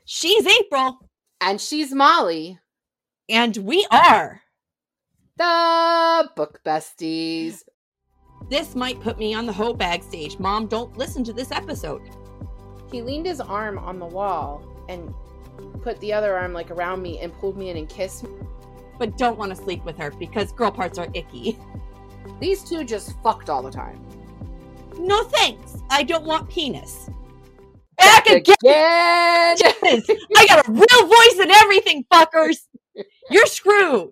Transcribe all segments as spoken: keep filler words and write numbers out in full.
She's April. And she's Molly. And we are the Book Besties. This might put me on the hoe bag stage. Mom, don't listen to this episode. He leaned his arm on the wall and put the other arm like around me and pulled me in and kissed me. But don't want to sleep with her because girl parts are icky. These two just fucked all the time. No thanks. I don't want penis. Back, Back again! again. Yes. I got a real voice and everything, fuckers. You're screwed.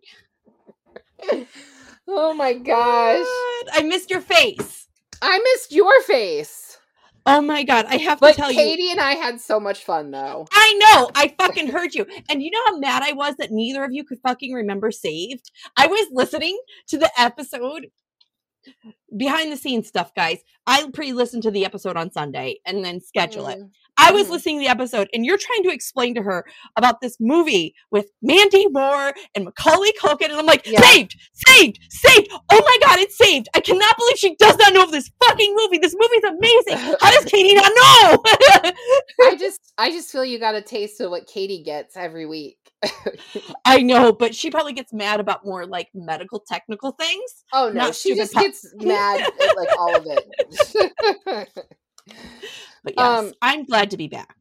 Oh my gosh. What? I missed your face. I missed your face. Oh my god, I have but to tell Katie you. Katie and I had so much fun though. I know. I fucking heard you. And you know how mad I was that neither of you could fucking remember Saved? I was listening to the episode behind the scenes stuff, guys. I pre-listened to the episode on Sunday and then schedule mm. it. I was mm. listening to the episode and you're trying to explain to her about this movie with Mandy Moore and Macaulay Culkin. And I'm like, yeah. saved, saved, saved. Oh my God, it's Saved. I cannot believe she does not know of this fucking movie. This movie's amazing. How does Katie not know? I just, I just feel you got a taste of what Katie gets every week. I know, but she probably gets mad about more like medical technical things. Oh no, she just po- gets mad at like all of it. But yes, um, I'm glad to be back.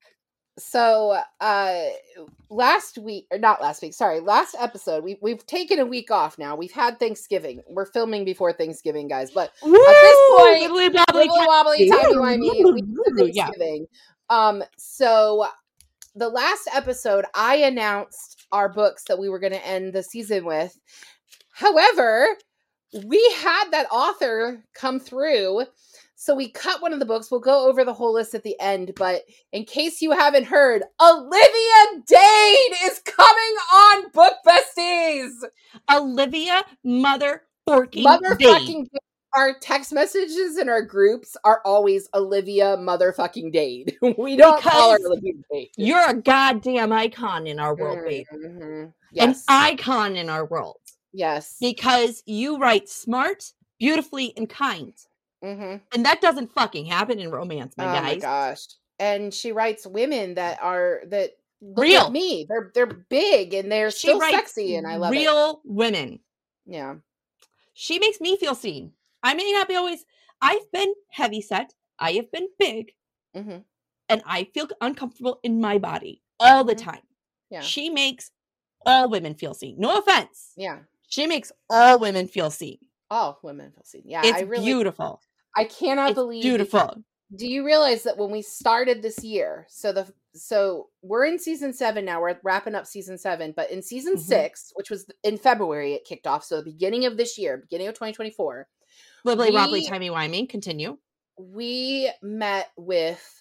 So uh last week, or not last week, sorry, last episode, we, we've taken a week off now. We've had Thanksgiving. We're filming before Thanksgiving, guys. But Woo! At this point, wibbly wobbly, wibbly wobbly, timey-wimey, we Thanksgiving. Yeah. Um, so the last episode, I announced our books that we were going to end the season with. However, we had that author come through. So we cut one of the books. We'll go over the whole list at the end. But in case you haven't heard, Olivia Dade is coming on Book Besties. Olivia motherfucking Motherfucking Dade. Our text messages in our groups are always Olivia motherfucking Dade. We don't because call her Olivia Dade. You're a goddamn icon in our world, babe. Mm-hmm. Yes. An icon in our world. Yes. Because you write smart, beautifully, and kind. Mm-hmm. And that doesn't fucking happen in romance, my oh guys. Oh my gosh. And she writes women that are, that look real. Like me. They're they're big and they're she still sexy and I love real it. Real women. Yeah. She makes me feel seen. I may not be always, I've been heavy set. I have been big. Mm-hmm. And I feel uncomfortable in my body all the mm-hmm. time. Yeah. She makes all women feel seen. No offense. Yeah. She makes all women feel seen. All women feel seen. Yeah. It's I really, beautiful. I cannot it's believe. Beautiful. Do you realize that when we started this year, so the so we're in season seven now, we're wrapping up season seven, but in season mm-hmm. six, which was in February, it kicked off. So the beginning of this year, beginning of twenty twenty-four. Wibbly wobbly, timey wimey. Continue. We met with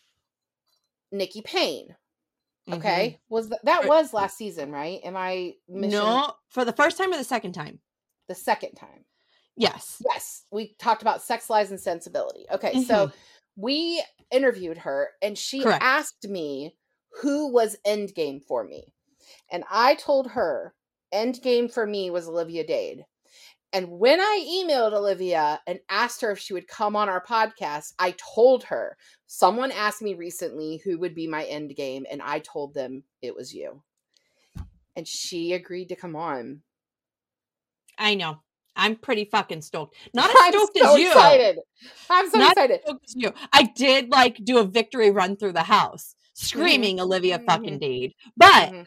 Nikki Payne. Okay, mm-hmm. was th- that was last season, right? Am I missing? No, for the first time or the second time? The second time. Yes. Yes, we talked about Sex, Lies, and Sensibility. Okay, mm-hmm. so we interviewed her, and she Correct. asked me who was Endgame for me, and I told her Endgame for me was Olivia Dade. And when I emailed Olivia and asked her if she would come on our podcast, I told her, someone asked me recently who would be my end game, and I told them it was you. And she agreed to come on. I know. I'm pretty fucking stoked. Not as I'm stoked so as you. Excited. I'm so Not excited. As stoked as you. I did like do a victory run through the house, screaming mm-hmm. Olivia mm-hmm. fucking Dade. But... Mm-hmm.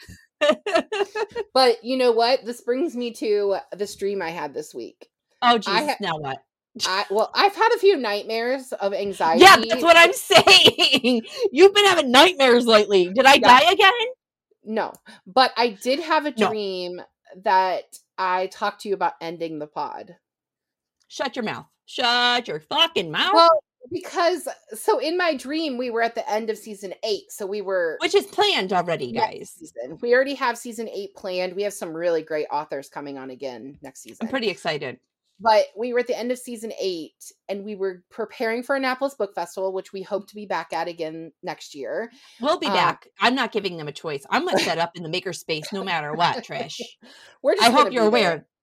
But you know what? This brings me to the stream I had this week. Oh, Jesus. Ha- now what? I, well, I've had a few nightmares of anxiety. Yeah, that's what I'm saying. You've been having nightmares lately. Did I yeah. die again? No. But I did have a dream no. that I talked to you about ending the pod. Shut your mouth. Shut your fucking mouth. Well, because, so in my dream, we were at the end of season eight. So we were... Which is planned already, guys. Season. We already have season eight planned. We have some really great authors coming on again next season. I'm pretty excited. But we were at the end of season eight, and we were preparing for Annapolis Book Festival, which we hope to be back at again next year. We'll be um, back. I'm not giving them a choice. I'm going to set up in the maker space no matter what, Trish. We're just I hope you're aware.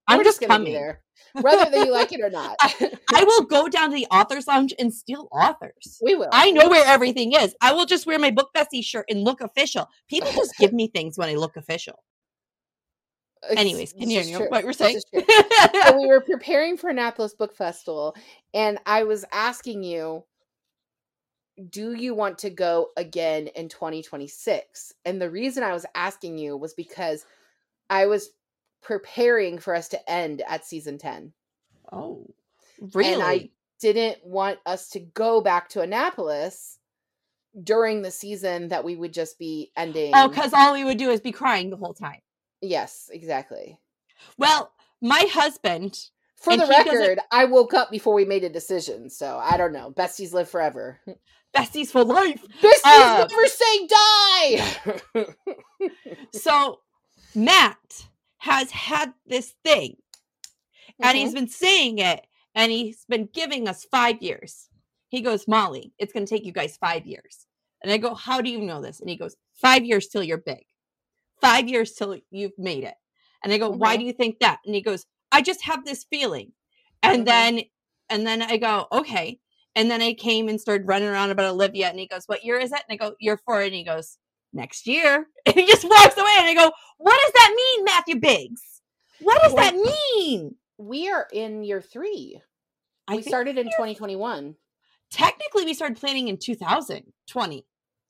I'm We're just, just gonna coming. be there, whether you like it or not. I, I will go down to the author's lounge and steal authors. We will. I know where everything is. I will just wear my Book Bestie shirt and look official. People just give me things when I look official. It's, Anyways, continue what we're saying. So we were preparing for Annapolis Book Festival, and I was asking you, do you want to go again in twenty twenty-six? And the reason I was asking you was because I was preparing for us to end at season ten. Oh, really? And I didn't want us to go back to Annapolis during the season that we would just be ending. Oh, because all we would do is be crying the whole time. Yes, exactly. Well, my husband... For the record, I woke up before we made a decision, so I don't know. Besties live forever. Besties for life. Besties uh, never say die! So, Matt has had this thing, and mm-hmm. he's been saying it, and he's been giving us five years. He goes, Molly, it's going to take you guys five years. And I go, how do you know this? And he goes, five years till you're big. Five years till you've made it. And I go, mm-hmm. why do you think that? And he goes, I just have this feeling. And mm-hmm. then, and then I go, okay. And then I came and started running around about Olivia. And he goes, what year is it? And I go, year four. And he goes, next year. And he just walks away. And I go, what does that mean, Matthew Biggs? What does well, that mean? We are in year three. I we started in twenty twenty-one. Technically, we started planning in two thousand twenty.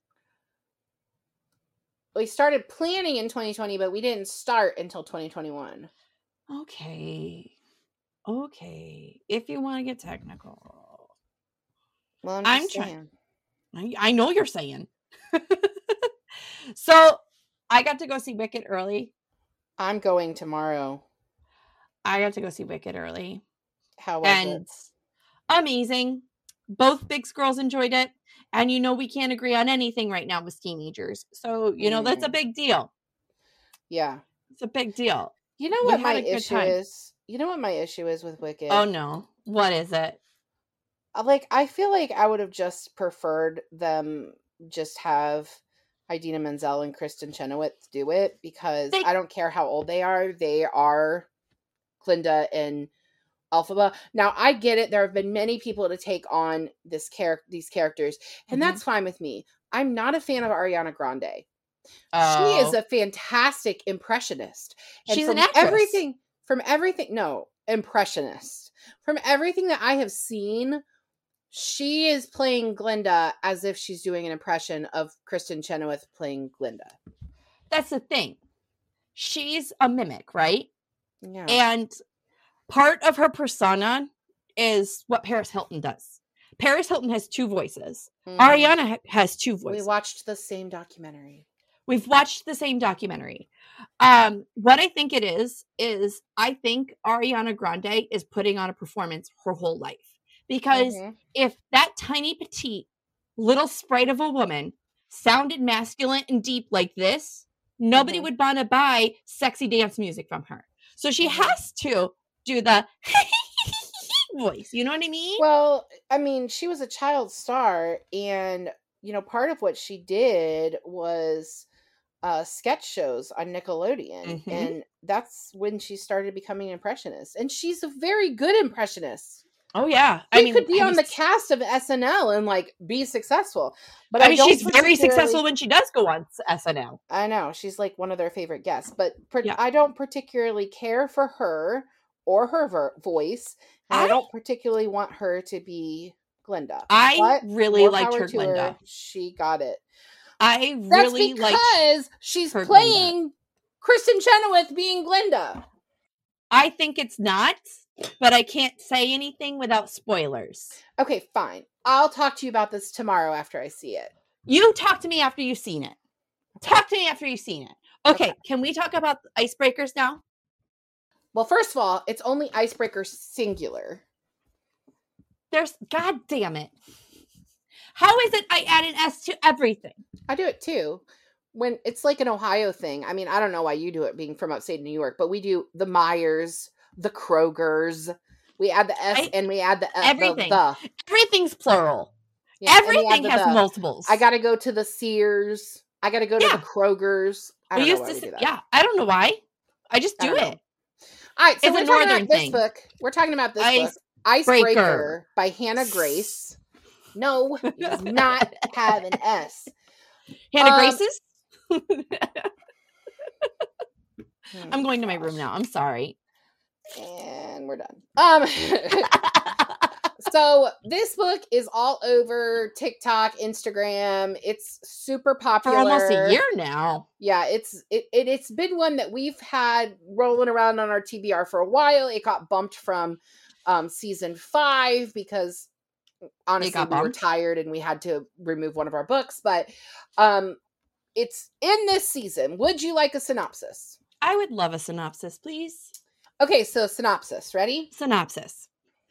We started planning in twenty twenty, but we didn't start until twenty twenty-one. Okay. Okay. If you want to get technical. Well, I'm, I'm trying. I, I know you're saying. So, I got to go see Wicked early. I'm going tomorrow. I got to go see Wicked early. How was and it? Amazing. Both Biggs girls enjoyed it. And you know we can't agree on anything right now with teenagers. So, you know, mm. that's a big deal. Yeah. It's a big deal. You know what we my issue is? You know what my issue is with Wicked? Oh, no. What is it? Like, I feel like I would have just preferred them just have Idina Menzel and Kristen Chenoweth do it, because they- I don't care how old they are. They are Glinda and Elphaba. Now, I get it. There have been many people to take on this char- these characters, and mm-hmm. that's fine with me. I'm not a fan of Ariana Grande. Oh. She is a fantastic impressionist. And She's from an actress. Everything, from everything, no, impressionist. From everything that I have seen, she is playing Glinda as if she's doing an impression of Kristen Chenoweth playing Glinda. That's the thing. She's a mimic, right? Yeah. And part of her persona is what Paris Hilton does. Paris Hilton has two voices. Mm-hmm. Ariana ha- has two voices. We watched the same documentary. We've watched the same documentary. Um, what I think it is, is I think Ariana Grande is putting on a performance her whole life. Because mm-hmm. if that tiny, petite, little sprite of a woman sounded masculine and deep like this, nobody mm-hmm. would want to buy sexy dance music from her. So she mm-hmm. has to do the voice. You know what I mean? Well, I mean, she was a child star, and, you know, part of what she did was uh, sketch shows on Nickelodeon. Mm-hmm. And that's when she started becoming an impressionist. And she's a very good impressionist. Oh, yeah. She I mean, could be on the cast of S N L and, like, be successful. But I I mean, don't she's very successful when she does go on S N L. I know. She's, like, one of their favorite guests. But per- yeah. I don't particularly care for her or her ver- voice. And I, I don't particularly want her to be Glinda. I but really liked her Glinda. Her. She got it. I really That's liked because she's playing Glinda. Kristen Chenoweth being Glinda. I think it's not, but I can't say anything without spoilers. Okay, fine. I'll talk to you about this tomorrow after I see it. You talk to me after you've seen it. Talk to me after you've seen it. Okay, okay. Can we talk about icebreakers now? Well, first of all, it's only icebreaker singular. There's, God damn it. How is it I add an S to everything? I do it too. When it's like an Ohio thing. I mean, I don't know why you do it being from upstate New York, but we do the Myers, the Krogers. We add the S I, and we add the uh, everything. The, the. Everything's plural. Yeah, everything the, has the. multiples. I got to go to the Sears. I got to go to yeah. the Krogers. I don't we know why to, we do that. Yeah, I don't know why. I just do I it. All right, so It's we're a talking northern about this thing. book. We're talking about this Ice book, Icebreaker Breaker. by Hannah Grace. No, it does not have an S. Hannah Um, Grace's? hmm, I'm going to my gosh. room now. I'm sorry. And we're done. Um, so this book is all over TikTok, Instagram. It's super popular For almost a year now. Yeah, it's it, it it's been one that we've had rolling around on our T B R for a while. It got bumped from um season five because honestly got we were bumped? tired and we had to remove one of our books, but um it's in this season. Would you like a synopsis? I would love a synopsis, please. Okay, so synopsis. Ready? Synopsis.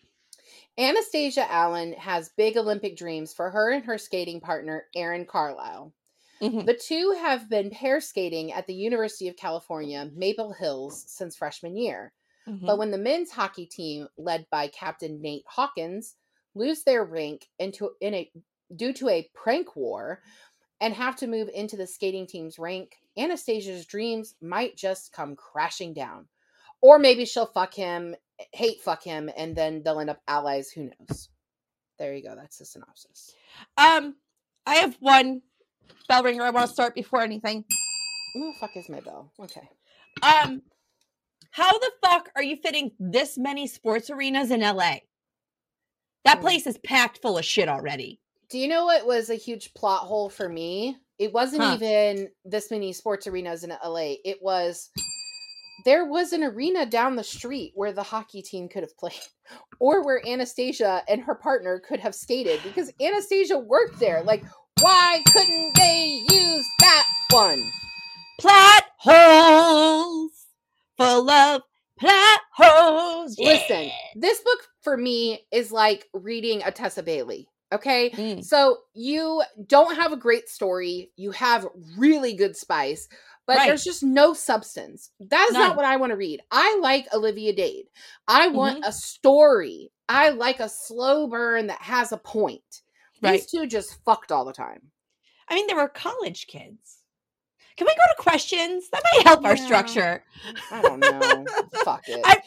Anastasia Allen has big Olympic dreams for her and her skating partner, Erin Carlisle. Mhm. The two have been pair skating at the University of California, Maple Hills, since freshman year. Mhm. But when the men's hockey team, led by Captain Nate Hawkins, lose their rink into, in a, due to a prank war and have to move into the skating team's rank, Anastasia's dreams might just come crashing down. Or maybe she'll fuck him, hate fuck him, and then they'll end up allies. Who knows? There you go. That's the synopsis. Um, I have one bell ringer I want to start before anything. Who the fuck is my bell? Okay. Um, how the fuck are you fitting this many sports arenas in L A? That Hmm. place is packed full of shit already. Do you know what was a huge plot hole for me? It wasn't Huh. even this many sports arenas in L A. It was there was an arena down the street where the hockey team could have played, or where Anastasia and her partner could have skated, because Anastasia worked there. Like, why couldn't they use that one? Plot holes full of plot holes. Yeah. Listen, this book for me is like reading a Tessa Bailey. Okay, Mm. so you don't have a great story, you have really good spice, but Right. there's just no substance. That is None. not what I want to read. I like Olivia Dade. I want Mhm. a story. I like a slow burn that has a point. Right. These two just fucked all the time. I mean, they were college kids. Can we go to questions? That might help our Yeah. structure. I don't know. Fuck it. I,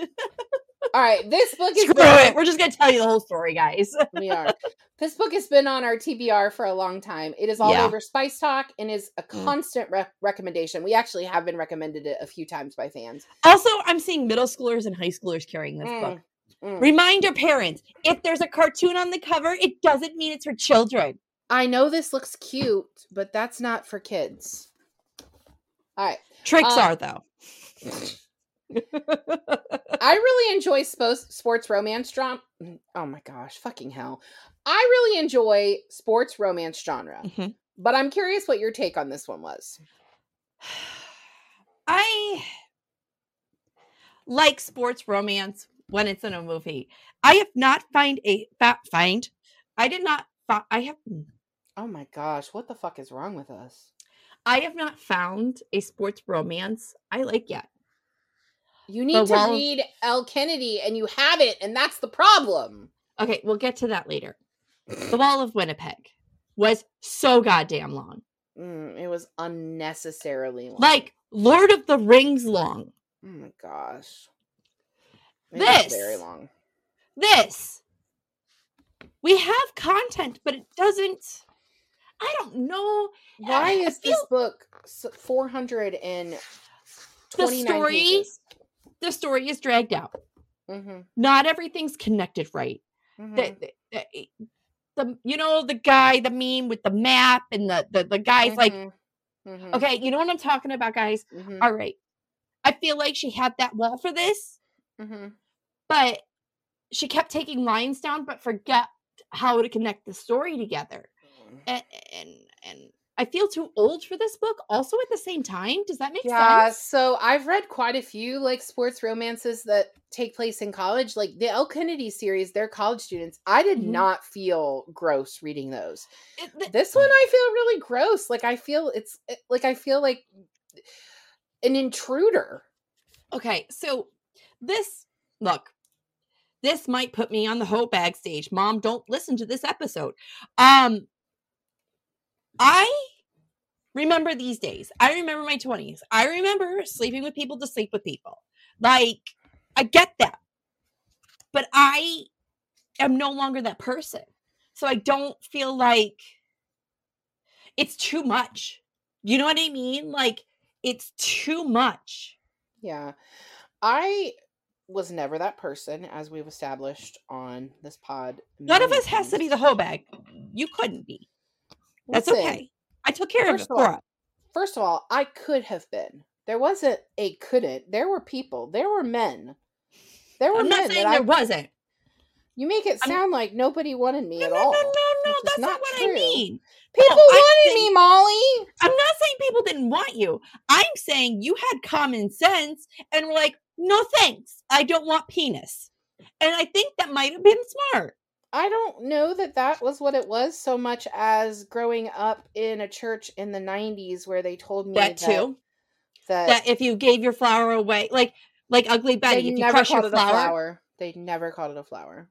All right, this book is screw it. We're just going to tell you the whole story, guys. We are. This book has been on our T B R for a long time. It is all Yeah. over Spice Talk and is a Mm. constant re- recommendation. We actually have been recommended it a few times by fans. Also, I'm seeing middle schoolers and high schoolers carrying this Mm, book. mm. Remind your parents, if there's a cartoon on the cover, it doesn't mean it's for children. I know this looks cute, but that's not for kids. All right. Tricks Uh, are, though. I really enjoy spo- sports romance drama. Oh my gosh, fucking hell. I really enjoy sports romance genre, Mhm. but I'm curious what your take on this one was. I like sports romance when it's in a movie. I have not find a fa- find. I did not. Fi- I have. Oh my gosh, what the fuck is wrong with us? I have not found a sports romance I like yet. You need The to Wall of- read Elle Kennedy, and you haven't, and that's the problem. Okay, we'll get to that later. The Wall of Winnipeg was so goddamn long, Mm, it was unnecessarily long. like Lord of the Rings long. oh my gosh, it was This very long. This we have content, but it doesn't. I don't know. Why I is feel this book four hundred and the twenty-nine story. pages? The story is dragged out. Mm-hmm, Not everything's connected right. mm-hmm. The, the, the, the you know the guy, the meme with the map, and the the, the guy's like, mm-hmm, okay, you know what I'm talking about, guys. mm-hmm, All right, I feel like she had that wall for this, mm-hmm. but she kept taking lines down, but forget how to connect the story together. And and, and I feel too old for this book. Also, at the same time, does that make Yeah, sense? so I've read quite a few like sports romances that take place in college. Like the Elle Kennedy series, they're college students. I did Mhm. not feel gross reading those. It- th- This one I feel really gross. Like I feel it's it- like I feel like an intruder. Okay, so this look, this might put me on the hoe bag stage. Mom, don't listen to this episode. Um, I remember these days. I remember my twenties. I remember sleeping with people to sleep with people. Like, I get that. But I am no longer that person. So I don't feel like it's too much. You know what I mean? Like, it's too much. Yeah. I was never that person, as we've established on this pod. None of us times. has to be the whole bag. You couldn't be. That's Listen, okay. I took care of it for us. First of all, I could have been. There wasn't a couldn't. There were people. There were men. There were I'm men not saying there I, wasn't. You make it sound I'm, like nobody wanted me no, at no, all. No, no, no, that's not, not what true. I mean. People no, wanted saying, me, Molly. I'm not saying people didn't want you. I'm saying you had common sense and were like, no thanks. I don't want penis. And I think that might have been smart. I don't know that that was what it was so much as growing up in a church in the nineties where they told me that, that too. That, that if you gave your flower away, like like Ugly Betty, if you never crush called your it flower, a flower, they never called it a flower.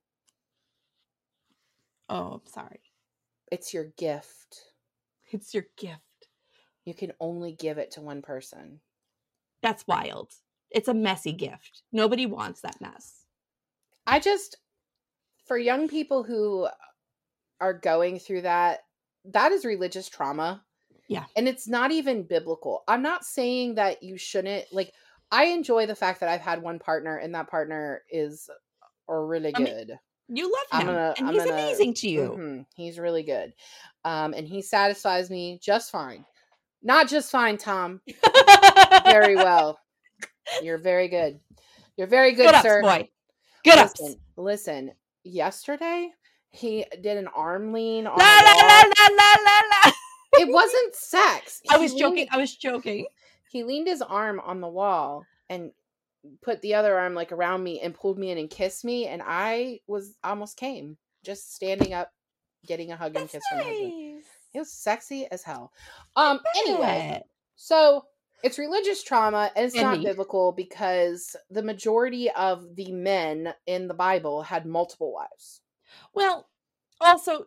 Oh, I'm sorry. It's your gift. It's your gift. You can only give it to one person. That's wild. It's a messy gift. Nobody wants that mess. I just, for young people who are going through that, that is religious trauma. Yeah. And it's not even biblical. I'm not saying that you shouldn't, like, I enjoy the fact that I've had one partner and that partner is really good. I mean, you love him. Gonna, and I'm he's gonna, amazing to you. Mm-hmm, he's really good. Um, and he satisfies me just fine. Not just fine, Tom. Very well. You're very good. You're very good, good sir. Ups, boy. Good listen, ups. Listen, yesterday he did an arm lean on la, la, la, la, la, la, la. It wasn't sex. I was he joking. Leaned, I was joking. He leaned his arm on the wall and put the other arm like around me and pulled me in and kissed me. And I was almost came just standing up, getting a hug and That's kiss nice. from my husband. It was sexy as hell. Um. Anyway, so it's religious trauma and it's and not me. biblical because the majority of the men in the Bible had multiple wives. Well, also,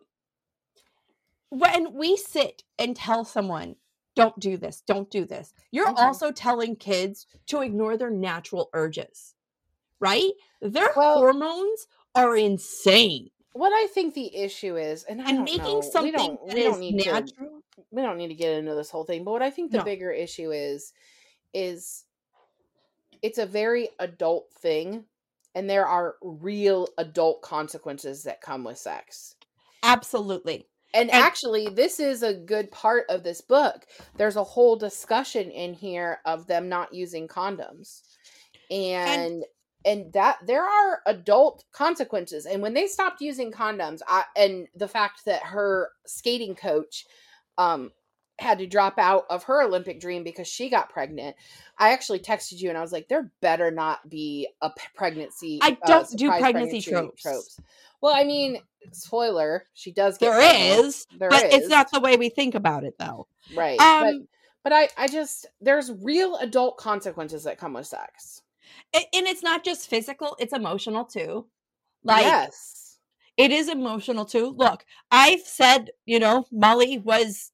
when we sit and tell someone, don't do this, don't do this, you're okay. also telling kids to ignore their natural urges, right? Their well, hormones are insane. What I think the issue is, and I and don't making know, something we don't, that we don't is need natural. To, we don't need to get into this whole thing, but what I think the no. bigger issue is, is it's a very adult thing, and there are real adult consequences that come with sex. Absolutely. And, and actually, this is a good part of this book. There's a whole discussion in here of them not using condoms. And, and And that there are adult consequences. And when they stopped using condoms, I, and the fact that her skating coach um, had to drop out of her Olympic dream because she got pregnant, I actually texted you and I was like, there better not be a pregnancy. I don't uh, do pregnancy, pregnancy tropes. tropes. Well, I mean, spoiler, she does get There pregnant. is, there but is. It's not the way we think about it, though. Right. Um, but but I, I just, there's real adult consequences that come with sex. And it's not just physical, it's emotional too. Like, yes. It is emotional too. Look, I've said, you know, Molly was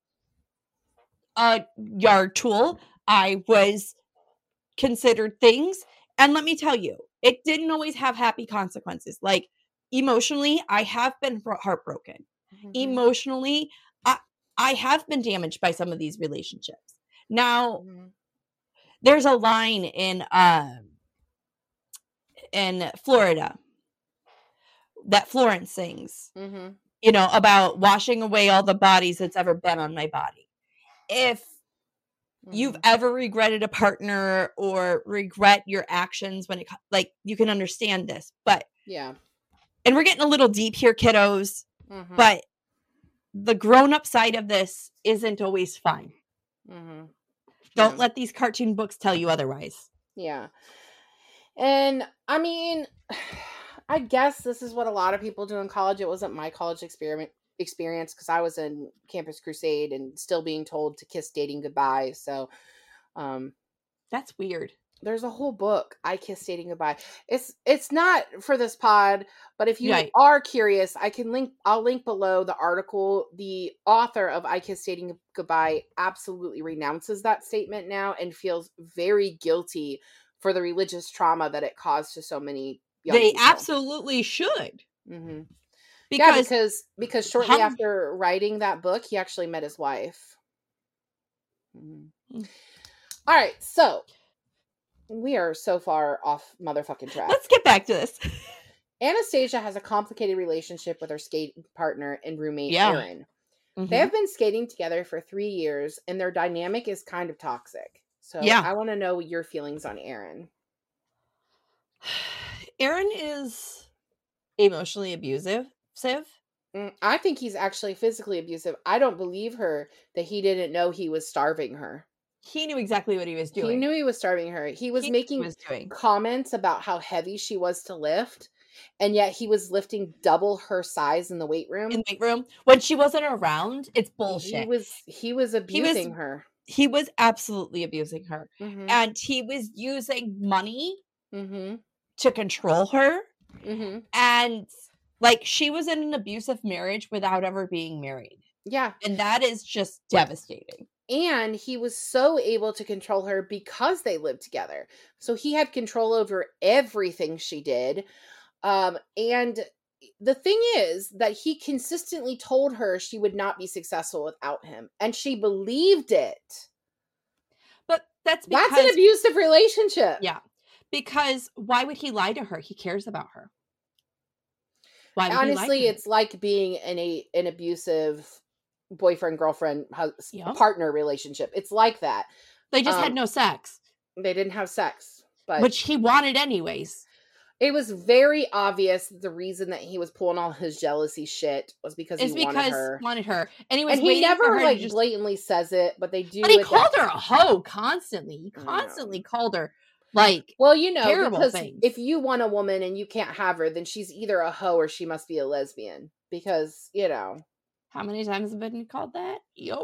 a yard tool. I was considered things. And let me tell you, it didn't always have happy consequences. Like, emotionally, I have been heartbroken. Mm-hmm. Emotionally, I, I have been damaged by some of these relationships. Now, mm-hmm. there's a line in... Um, in Florida that Florence sings, mm-hmm. you know, about washing away all the bodies that's ever been on my body. If mm-hmm. you've ever regretted a partner or regret your actions when it, like, you can understand this, but yeah. And we're getting a little deep here, kiddos, mm-hmm. but the grown-up side of this isn't always fun. Mm-hmm. Don't yeah. let these cartoon books tell you otherwise. Yeah. And I mean, I guess this is what a lot of people do in college. It wasn't my college experiment experience because I was in Campus Crusade and still being told to kiss dating goodbye. So, um, that's weird. there's a whole book, I Kissed Dating Goodbye. It's it's not for this pod, but if you Right. are curious, I can link I'll link below the article. The author of I Kissed Dating Goodbye absolutely renounces that statement now and feels very guilty for the religious trauma that it caused to so many young They people. absolutely should. Mm-hmm. Because, yeah, because because shortly how- after writing that book, he actually met his wife. Mm-hmm. All right, so we are so far off motherfucking track. Let's get back to this. Anastasia has a complicated relationship with her skating partner and roommate, Yeah. Aaron. Mm-hmm. They have been skating together for three years, and their dynamic is kind of toxic. So Yeah. I want to know your feelings on Aaron. Aaron is emotionally abusive. Siv? Mm, I think he's actually physically abusive. I don't believe her that he didn't know he was starving her. He knew exactly what he was doing. He knew he was starving her. He was He making was doing. comments about how heavy she was to lift, and yet he was lifting double her size in the weight room. In the weight room. When she wasn't around, it's bullshit. He was he was abusing he was, her. He was absolutely abusing her. Mm-hmm. And he was using money mm-hmm. to control her. Mm-hmm. And like she was in an abusive marriage without ever being married. Yeah. And that is just devastating. And he was so able to control her because they lived together. So he had control over everything she did. Um, and the thing is that he consistently told her she would not be successful without him. And she believed it. But that's because... That's an abusive relationship. Yeah. Because why would he lie to her? He cares about her. Why would Honestly, he lie to it's like being in a an abusive boyfriend, girlfriend, hus- Yep. partner relationship. It's like that. They just um, had no sex. They didn't have sex. But Which he wanted anyways. It was very obvious the reason that he was pulling all his jealousy shit was because it's he wanted because her. wanted her. And he was and he waiting never for her like to just... blatantly says it, but they do. But he it called that... her a hoe constantly. He constantly called her like Well, you know, terrible because things. If you want a woman and you can't have her, then she's either a hoe or she must be a lesbian. Because, you know. How many times have been called that? Yup.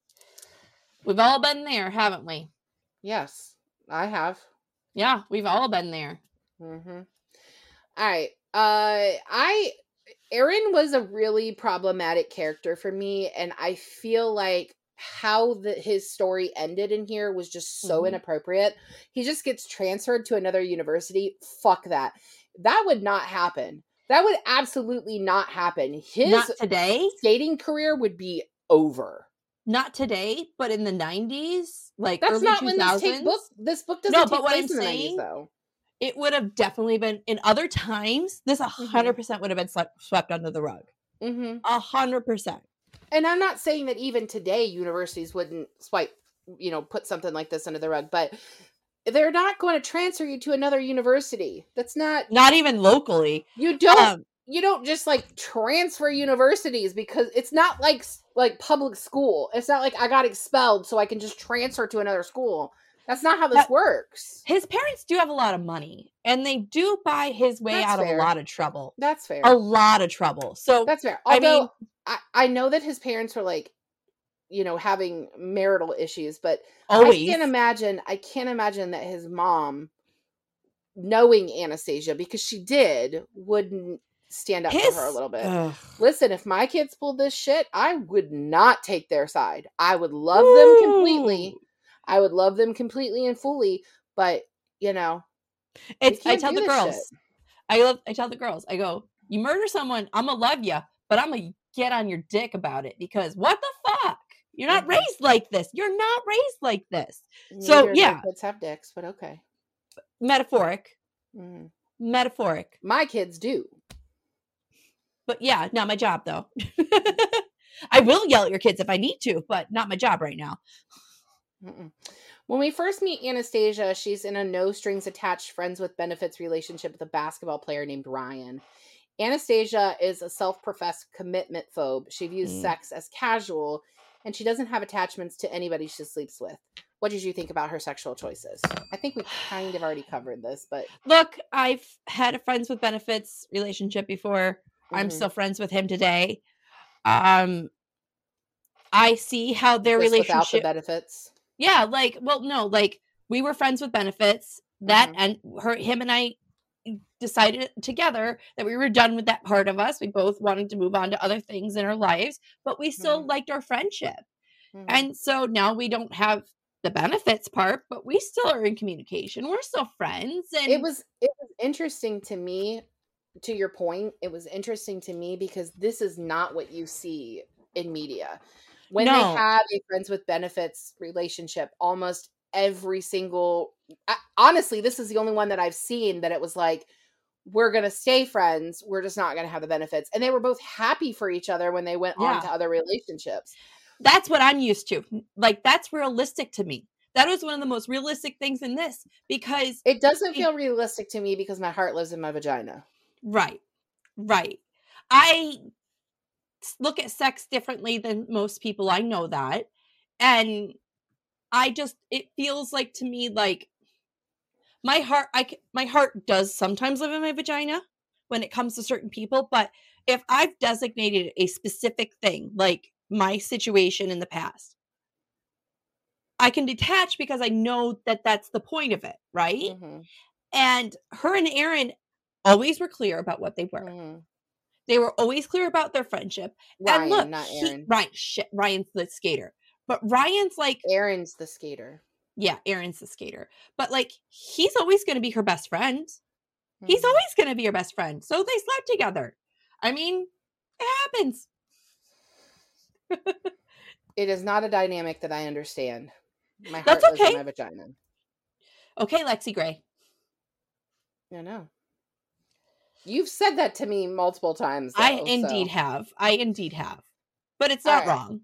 We've all been there, haven't we? Yes, I have. Yeah, we've all been there. Mm-hmm. All right. Uh, I Aaron was a really problematic character for me, and I feel like how the, his story ended in here was just so Mhm. inappropriate. He just gets transferred to another university. Fuck that. That would not happen. That would absolutely not happen. His Not today. skating career would be over. Not today, but in the nineties, like That's early not two when this thousands. take book. This book doesn't No, take but what place I'm in the saying- nineties, though. It would have definitely been in other times. This a hundred percent would have been swept, swept under the rug. Mm-hmm. A hundred percent. And I'm not saying that even today universities wouldn't swipe, you know, put something like this under the rug, but they're not going to transfer you to another university. That's not Not even locally. you don't Um, you don't just like transfer universities because it's not like like public school. It's not like I got expelled so I can just transfer to another school. That's not how this That- works. his parents do have a lot of money, and they do buy his way That's out fair. of a lot of trouble. That's fair. A lot of trouble. So That's fair. I Although mean- I, I know that his parents were like, you know, having marital issues, but always. I can't imagine. I can't imagine that his mom, knowing Anastasia because she did, wouldn't stand up his, for her a little bit. Ugh. Listen, if my kids pulled this shit, I would not take their side. I would love them completely. Ooh. I would love them completely and fully. But you know, It's. I can't tell do the this girls. shit. I love. I tell the girls. I go. You murder someone, I'm gonna love you, but I'm gonna get on your dick about it because what the fuck? You're not Mhm. raised like this. You're not raised like this. So, neither of their yeah. kids have dicks, but okay. Metaphoric. Mhm. Metaphoric. My kids do. But yeah, not my job though. I will yell at your kids if I need to, but not my job right now. Mm-mm. When we first meet Anastasia, she's in a no strings attached friends with benefits relationship with a basketball player named Ryan. Anastasia is a self-professed commitment phobe. She views Mm. sex as casual, and she doesn't have attachments to anybody she sleeps with. What did you think about her sexual choices? I think we kind of already covered this, but Look, I've had a friends with benefits relationship before. I'm Mhm. still friends with him today. Um, I see how their just without the relationship. benefits. Yeah, like, well, no, like we were friends with benefits. That Mhm. and her, him and I decided together that we were done with that part of us. We both wanted to move on to other things in our lives, but we still Mhm. liked our friendship. Mhm. And so now we don't have the benefits part, but we still are in communication. We're still friends. It And was it was interesting to me, to your point, it was interesting to me because this is not what you see in media. When they no, have a friends with benefits relationship, almost every single I, honestly, this is the only one that I've seen that it was like, we're going to stay friends, we're just not going to have the benefits. And they were both happy for each other when they went on yeah, to other relationships. that's what I'm used to. Like, that's realistic to me. That was one of the most realistic things in this because It doesn't it, feel realistic to me because my heart lives in my vagina. right, right. I look at sex differently than most people. I know that. And I just, it feels like to me like my heart, I, my heart does sometimes live in my vagina when it comes to certain people. But if I've designated a specific thing, like my situation in the past, I can detach because I know that that's the point of it, right? Mm-hmm. And her and Aaron always were clear about what they were. Mm-hmm. They were always clear about their friendship. And Ryan, look, not he Aaron. Ryan, shit, Ryan's the skater. But Ryan's like, Aaron's the skater. yeah, Aaron's the skater. But like, he's always going to be her best friend. Mm-hmm. He's always going to be her best friend. So they slept together. I mean, it happens. It is not a dynamic that I understand. My heart That's lives in okay. my vagina. Okay, Lexi Gray. I know. You've said that to me multiple times, though, I indeed so. have. I indeed have. But it's All not right. wrong.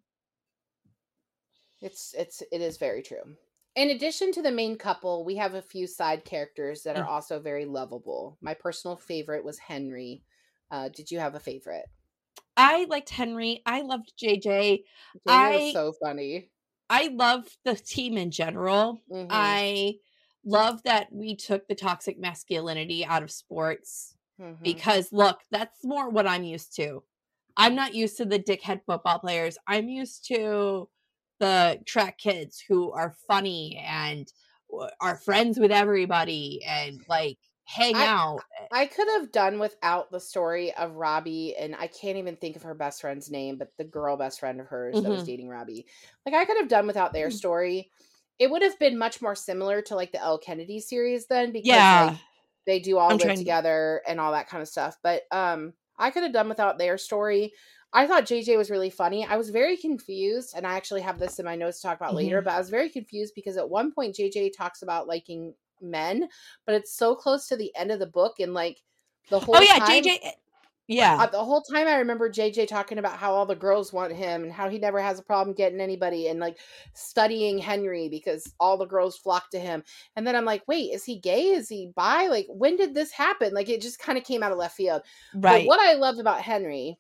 It's it's it is very true. In addition to the main couple, we have a few side characters that are Mm. also very lovable. My personal favorite was Henry. Uh, did you have a favorite? I liked Henry. I loved J J. J J I was so funny. I love the team in general. Mhm. I love that we took the toxic masculinity out of sports Mhm. because look, that's more what I'm used to. I'm not used to the dickhead football players. I'm used to the track kids who are funny and w- are friends with everybody and like hang I out. I could have done without the story of Robbie, and I can't even think of her best friend's name, but the girl best friend of hers that was Mhm. dating Robbie. Like, I could have done without their story. It would have been much more similar to like the Elle Kennedy series then, because Yeah. like they do all I'm live trying to- together and all that kind of stuff. But um I could have done without their story. I thought J J was really funny. I was very confused, and I actually have this in my notes to talk about later, Mhm. but I was very confused because at one point J J talks about liking men, but it's so close to the end of the book, and like the whole Oh yeah, time, J J. Yeah. uh, the whole time I remember J J talking about how all the girls want him and how he never has a problem getting anybody, and like studying Henry because all the girls flock to him. And then I'm like, wait, is he gay? Is he bi? Like, when did this happen? Like, it just kind of came out of left field. Right. But what I loved about Henry,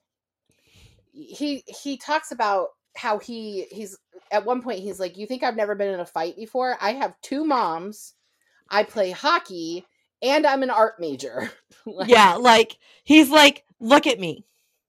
he he talks about how he he's at one point he's like, you think I've never been in a fight before? I have two moms, I play hockey, and I'm an art major. Like, yeah, like he's like, look at me.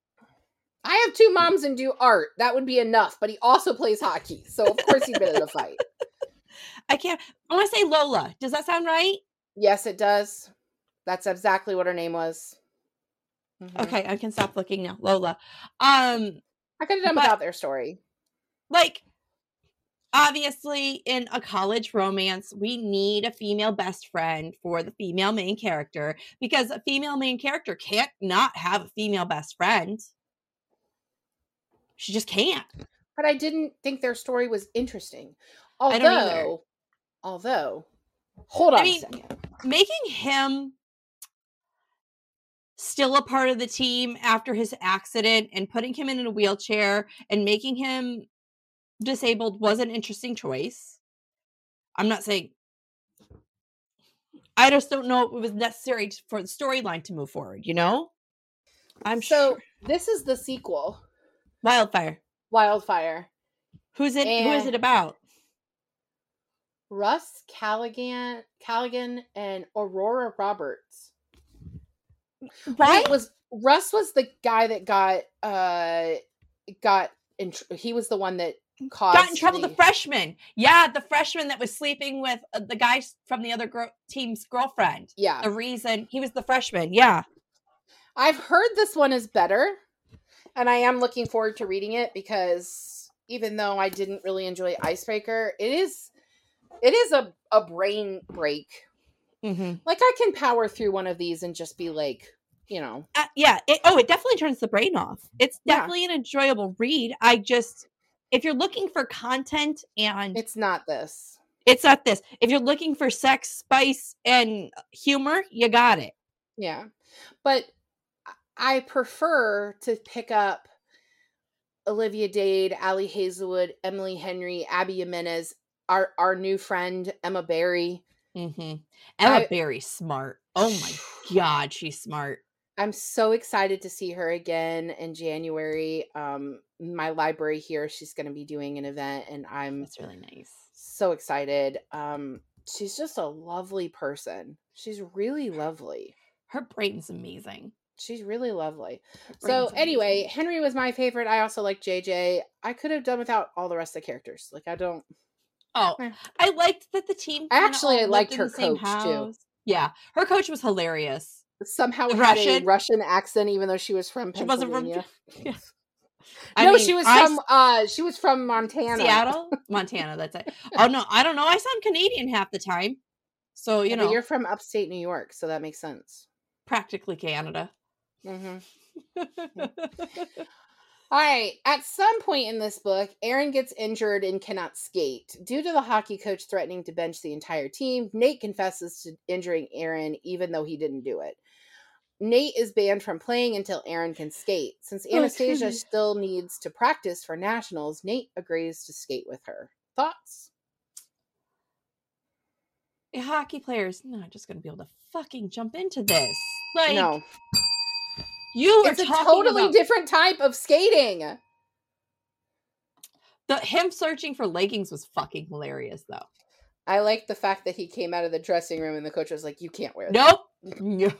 I have two moms and do art. That would be enough. But he also plays hockey, so of course he'd been in a fight. I can't. I want to say Lola. Does that sound right? Yes, it does. That's exactly what her name was. Mm-hmm. Okay, I can stop looking now. Lola. Um, I could have done but, without their story. Like, obviously, in a college romance, we need a female best friend for the female main character because a female main character can't not have a female best friend. She just can't. But I didn't think their story was interesting. Although, I don't either. although, hold on I mean, a second. Making him still a part of the team after his accident and putting him in a wheelchair and making him disabled was an interesting choice. I'm not saying. I just don't know if it was necessary for the storyline to move forward, you know? I'm so sure. This is the sequel. Wildfire. Wildfire. Who's it? And who is it about? Russ Callaghan, Callaghan, and Aurora Roberts. Right? Wait, was Russ was the guy that got uh got in, he was the one that got in trouble. The, the freshman. Yeah, the freshman that was sleeping with uh, the guy from the other girl, team's girlfriend. Yeah. The reason he was the freshman. Yeah. I've heard this one is better, and I am looking forward to reading it because even though I didn't really enjoy Icebreaker, it is it is a, a brain break. Mm-hmm. Like, I can power through one of these and just be like, you know. Uh, yeah. It, oh, it definitely turns the brain off. It's definitely yeah. an enjoyable read. I just, if you're looking for content and... It's not this. It's not this. If you're looking for sex, spice, and humor, you got it. Yeah. But I prefer to pick up Olivia Dade, Allie Hazelwood, Emily Henry, Abby Jimenez, our, our new friend, Emma Barry. Mm-hmm. Emma I, Barry's smart. Oh my God, she's smart. I'm so excited to see her again in January. Um, my library here, she's going to be doing an event, and I'm That's really nice. So excited. Um, she's just a lovely person. She's really lovely. Her brain's amazing. She's really lovely. So anyway, amazing. Henry was my favorite. I also like J J. I could have done without all the rest of the characters. Like, I don't. Oh, eh. I liked that the team. Actually, I liked her coach too. Yeah, her coach was hilarious. Somehow the had Russian. a Russian accent, even though she was from Pennsylvania. She wasn't from. Yeah. No, mean, she was I, from. Uh, she was from Montana, Seattle, Montana. That's it. Oh no, I don't know. I sound Canadian half the time, so you yeah, know. But you're from upstate New York, so that makes sense. Practically Canada. Mm-hmm. All right. At some point in this book, Aaron gets injured and cannot skate. Due to the hockey coach threatening to bench the entire team, Nate confesses to injuring Aaron even though he didn't do it. Nate is banned from playing until Aaron can skate. Since Anastasia oh, still needs to practice for nationals, Nate agrees to skate with her. Thoughts? Hockey players not just going to be able to fucking jump into this. Like, no. You it's a totally about... different type of skating. The him searching for leggings was fucking hilarious, though. I like the fact that he came out of the dressing room and the coach was like, "You can't wear nope. that." Nope.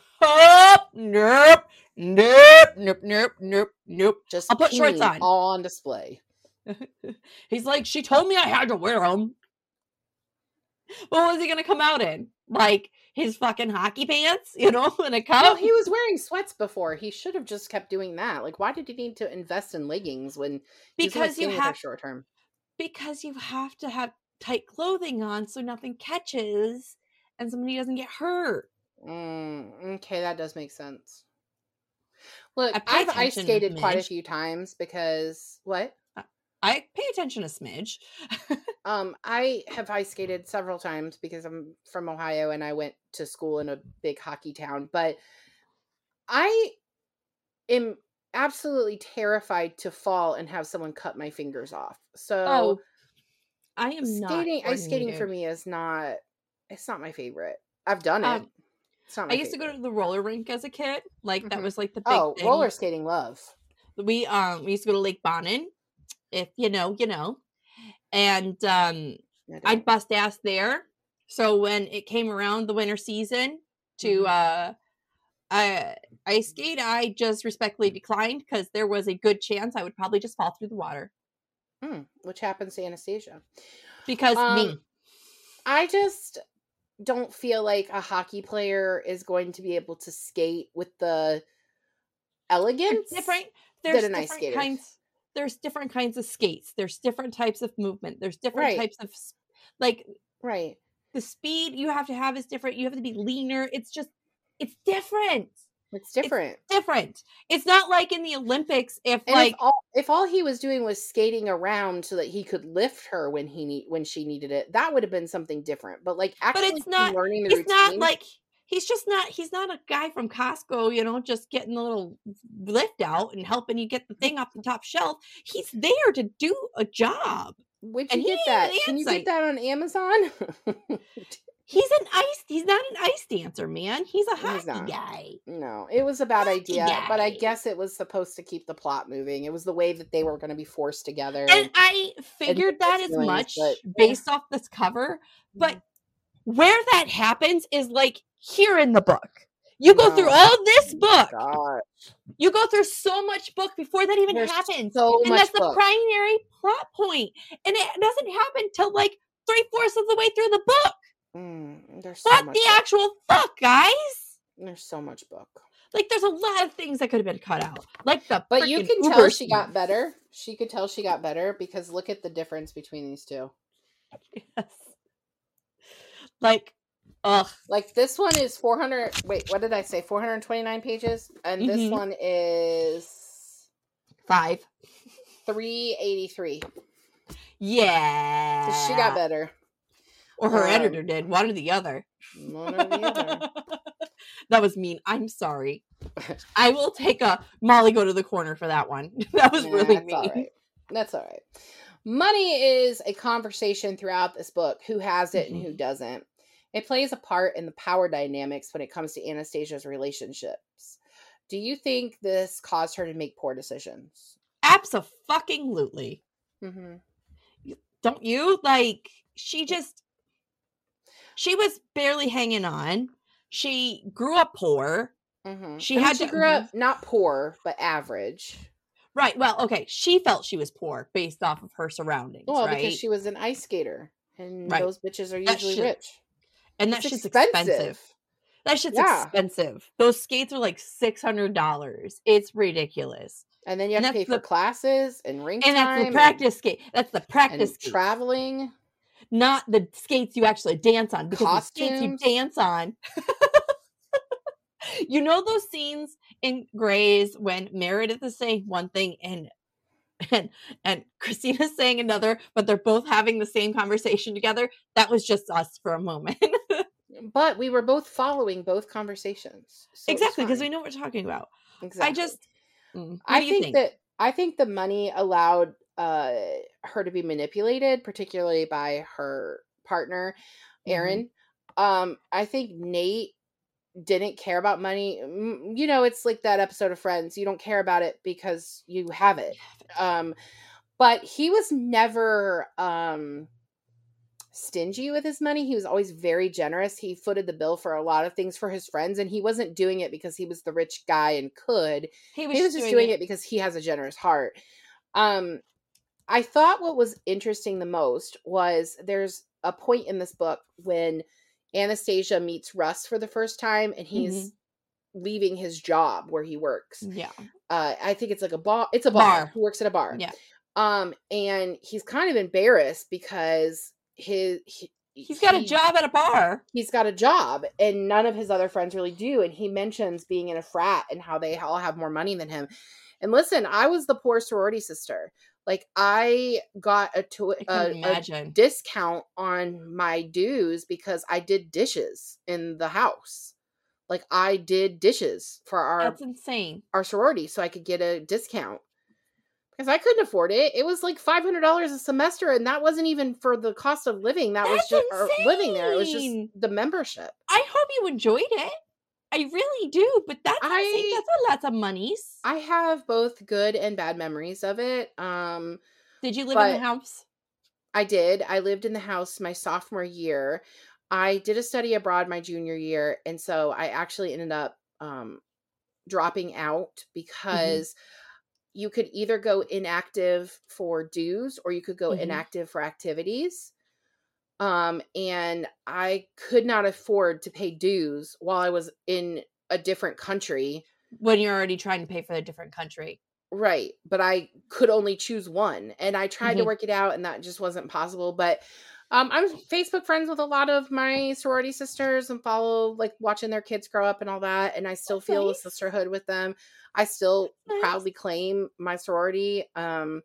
Nope. Nope. Nope. Nope. Nope. Nope. Just I'll put shorts on. All on display. He's like, she told me I had to wear them. What was he gonna come out in? Like his fucking hockey pants, you know, in a cup? Well, he was wearing sweats before. He should have just kept doing that. Like, why did he need to invest in leggings when because you have short term? Because you have to have tight clothing on so nothing catches and somebody doesn't get hurt. Mm, okay, that does make sense. Look, I've ice skated quite a few times because what? I pay attention a smidge. um, I have ice skated several times because I'm from Ohio and I went to school in a big hockey town. But I am absolutely terrified to fall and have someone cut my fingers off. So oh, I am skating. not ice skating for me is not. It's not my favorite. I've done it. Um, it's not my I used favorite. to go to the roller rink as a kid. Like mm-hmm. that was like the big oh thing. roller skating love. We um we used to go to Lake Bonin. If you know, you know. And um, I'd bust ass there. So when it came around the winter season to mm-hmm. uh, I, ice skate, I just respectfully declined because there was a good chance I would probably just fall through the water. Mm, which happens to Anastasia. Because um, me. I just don't feel like a hockey player is going to be able to skate with the elegance There's different, there's that an different ice skater. Kinds. There's different kinds of skates. There's different types of movement. There's different right. types of, like, right. The speed you have to have is different. You have to be leaner. It's just, it's different. It's different. It's different. It's not like in the Olympics. If and like if all, if all he was doing was skating around so that he could lift her when he need when she needed it, that would have been something different. But like actually, but it's not. Learning the it's routine, not like. He's just not, he's not a guy from Costco, you know, just getting the little lift out and helping you get the thing off the top shelf. He's there to do a job. Where'd you and get that? Can you get that on Amazon? He's an ice, he's not an ice dancer, man. He's a hockey guy. No, it was a bad hockey idea, guy. But I guess it was supposed to keep the plot moving. It was the way that they were going to be forced together. And, and I figured that as feelings, much but, based yeah. off this cover, but where that happens is like here in the book. You go no. through all this book. God. You go through so much book before that even There's happens. So and much that's book. the primary plot point. And it doesn't happen till like three-fourths of the way through the book. Mm, there's so what much the book. actual fuck, guys? There's so much book. Like, there's a lot of things that could have been cut out. Like the But you can Uber tell she scene. got better. She could tell she got better because look at the difference between these two. Yes. Like, ugh. Like, this one is four hundred... Wait, what did I say? four hundred twenty-nine pages? And mm-hmm. this one is... Five. three eighty-three. Yeah. So she got better. Or her um, editor did. One or the other. One or the other. That was mean. I'm sorry. I will take a Molly go to the corner for that one. That was yeah, really that's mean. All right. That's all right. Money is a conversation throughout this book. Who has it mm-hmm. and who doesn't. It plays a part in the power dynamics when it comes to Anastasia's relationships. Do you think this caused her to make poor decisions? Abso-fucking-lutely. Mm-hmm. Don't you? Like, she just... She was barely hanging on. She grew up poor. Mm-hmm. She I mean, had she to, grew up not poor, but average. Right. Well, okay. She felt she was poor based off of her surroundings. Well, right? because she was an ice skater, and right. those bitches are usually shit, rich. And that shit's expensive. expensive. That shit's yeah. expensive. Those skates are like six hundred dollars. It's ridiculous. And then you have and to pay for the, classes and ring and time. And that's the practice and, skate. That's the practice and traveling. Not the skates you actually dance on. Because Costumes. the skates you dance on. You know those scenes in Grey's when Meredith is saying one thing and and and Christina's saying another, but they're both having the same conversation together? That was just us for a moment. But we were both following both conversations. So exactly, because we know what we're talking about. Exactly. I just mm, I think, think that I think the money allowed uh, her to be manipulated, particularly by her partner, Aaron. Mm-hmm. Um, I think Nate didn't care about money. You know, it's like that episode of Friends. You don't care about it because you have it. Um, but he was never um, stingy with his money. He was always very generous. He footed the bill for a lot of things for his friends, and he wasn't doing it because he was the rich guy and could. He was, he was just doing, doing it. it because he has a generous heart. Um, I thought what was interesting the most was there's a point in this book when Anastasia meets Russ for the first time, and he's mm-hmm. leaving his job where he works. Yeah. Uh, I think it's like a bar. It's a bar. bar. He works at a bar. Yeah. Um, and he's kind of embarrassed because his he, he's got he, a job at a bar. He's got a job, and none of his other friends really do. And he mentions being in a frat and how they all have more money than him. And listen, I was the poor sorority sister. Like, I got a, to- a, a discount on my dues because I did dishes in the house. Like, I did dishes for our That's insane. Our sorority, so I could get a discount. Because I couldn't afford it. It was like five hundred dollars a semester, and that wasn't even for the cost of living. That That's was just living there. It was just the membership. I hope you enjoyed it. I really do, but that's I, insane. That's a lot of monies. I have both good and bad memories of it. Um, did you live in the house? I did. I lived in the house my sophomore year. I did a study abroad my junior year, and so I actually ended up um, dropping out because mm-hmm. you could either go inactive for dues or you could go mm-hmm. inactive for activities. Um, and I could not afford to pay dues while I was in a different country. When you're already trying to pay for a different country. Right. But I could only choose one. And I tried mm-hmm. to work it out, and that just wasn't possible. But um, I'm Facebook friends with a lot of my sorority sisters and follow, like, watching their kids grow up and all that. And I still That's feel nice. a sisterhood with them. I still nice. proudly claim my sorority. Um,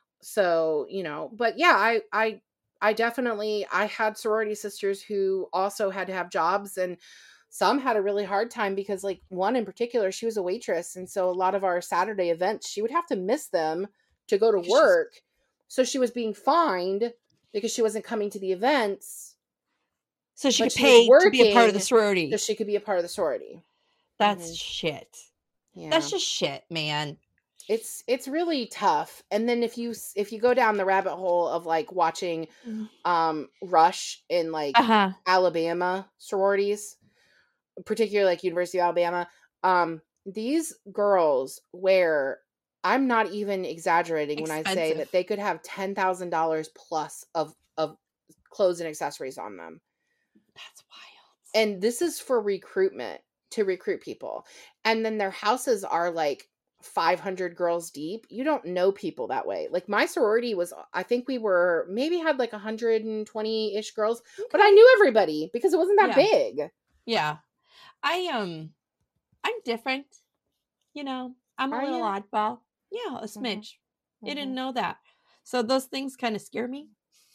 so, you know, but yeah, I, I, I definitely, I had sorority sisters who also had to have jobs, and some had a really hard time because, like, one in particular, she was a waitress. And so a lot of our Saturday events, she would have to miss them to go to work. So she was being fined because she wasn't coming to the events. So she could pay to be a part of the sorority. So she could be a part of the sorority. That's mm-hmm. shit. Yeah. That's just shit, man. It's it's really tough. And then if you if you go down the rabbit hole of, like, watching um Rush in, like, uh-huh. Alabama sororities, particularly like University of Alabama, um, these girls wear, I'm not even exaggerating Expensive. when I say that they could have ten thousand dollars plus of, of clothes and accessories on them. That's wild. And this is for recruitment, to recruit people. And then their houses are like five hundred girls deep. You don't know people that way. Like my sorority was, I think we were maybe had like one hundred twenty-ish girls, okay. But I knew everybody because it wasn't that yeah. big. Yeah. I, um, I'm different. You know, I'm a Are little you? oddball. Yeah, a smidge. Mm-hmm. You didn't know that. So those things kind of scare me.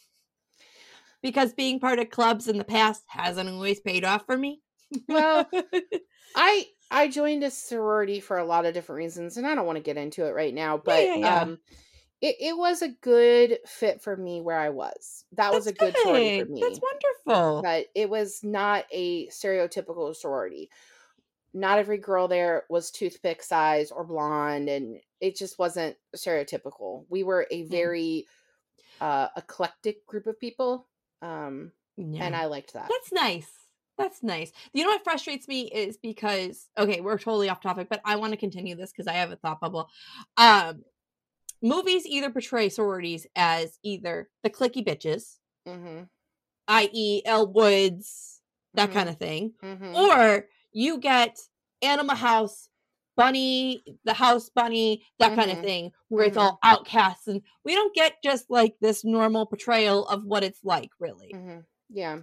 Because being part of clubs in the past hasn't always paid off for me. Well, I I joined a sorority for a lot of different reasons, and I don't want to get into it right now, but yeah, yeah, yeah. um it, it was a good fit for me where I was. That That's was a good, good sorority for me. That's wonderful. But it was not a stereotypical sorority. Not every girl there was toothpick size or blonde, and it just wasn't stereotypical. We were a very mm. uh, eclectic group of people, um, yeah. and I liked that. That's nice. That's nice. You know what frustrates me is because, okay, we're totally off topic, but I want to continue this because I have a thought bubble. Um, movies either portray sororities as either the cliquey bitches, mm-hmm. that is. Elle Woods, that mm-hmm. kind of thing, mm-hmm. or you get Animal House, Bunny, the House Bunny, that mm-hmm. kind of thing, where mm-hmm. it's all outcasts, and we don't get just like this normal portrayal of what it's like, really. Mm-hmm. Yeah.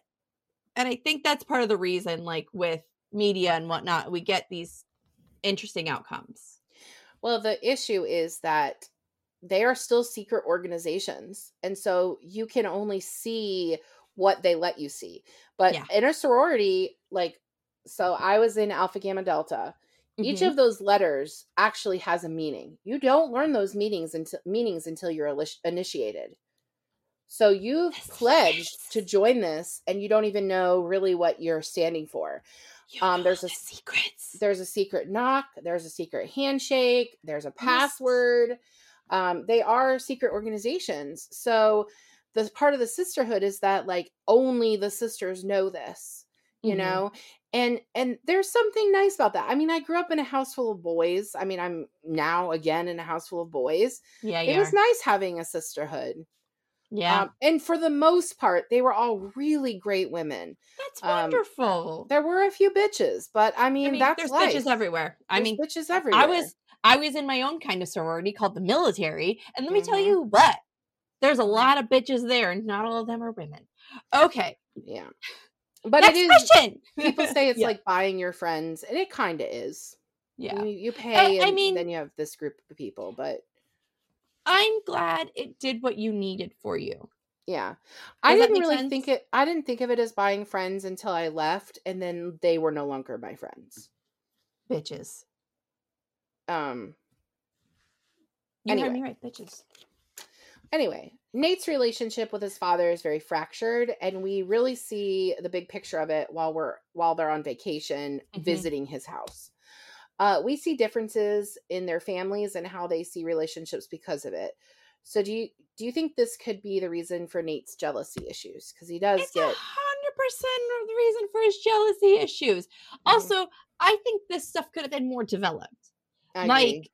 And I think that's part of the reason, like with media and whatnot, we get these interesting outcomes. Well, the issue is that they are still secret organizations. And so you can only see what they let you see. But yeah. in a sorority, like, so I was in Alpha Gamma Delta. Mm-hmm. Each of those letters actually has a meaning. You don't learn those meanings until meanings until you're initiated. So you've That's pledged nice. to join this, and you don't even know really what you're standing for. You um, there's the a secrets. There's a secret knock. There's a secret handshake. There's a password. Um, they are secret organizations. So the part of the sisterhood is that like only the sisters know this, you mm-hmm. know, and and there's something nice about that. I mean, I grew up in a house full of boys. I mean, I'm now again in a house full of boys. Yeah, it was are. nice having a sisterhood. Yeah. Um, and for the most part, they were all really great women. That's wonderful. Um, there were a few bitches, but I mean, I mean that's there's life. bitches everywhere. I there's mean, bitches everywhere. I was I was in my own kind of sorority called the military, and let me mm-hmm. tell you what, there's a lot of bitches there, and not all of them are women. Okay. Yeah. But Next it is. Question. People say it's yeah. like buying your friends, and it kind of is. Yeah. You, you pay, I, and I mean, then you have this group of people, but I'm glad it did what you needed for you. Yeah. Does I that didn't make really sense? think it I didn't think of it as buying friends until I left, and then they were no longer my friends. Bitches. Um You anyway. heard me right, bitches. Anyway, Nate's relationship with his father is very fractured, and we really see the big picture of it while we're while they're on vacation mm-hmm. visiting his house. Uh, we see differences in their families and how they see relationships because of it. So do you do you think this could be the reason for Nate's jealousy issues? Because he does it's get one hundred percent the reason for his jealousy issues. Mm-hmm. Also, I think this stuff could have been more developed. I like agree.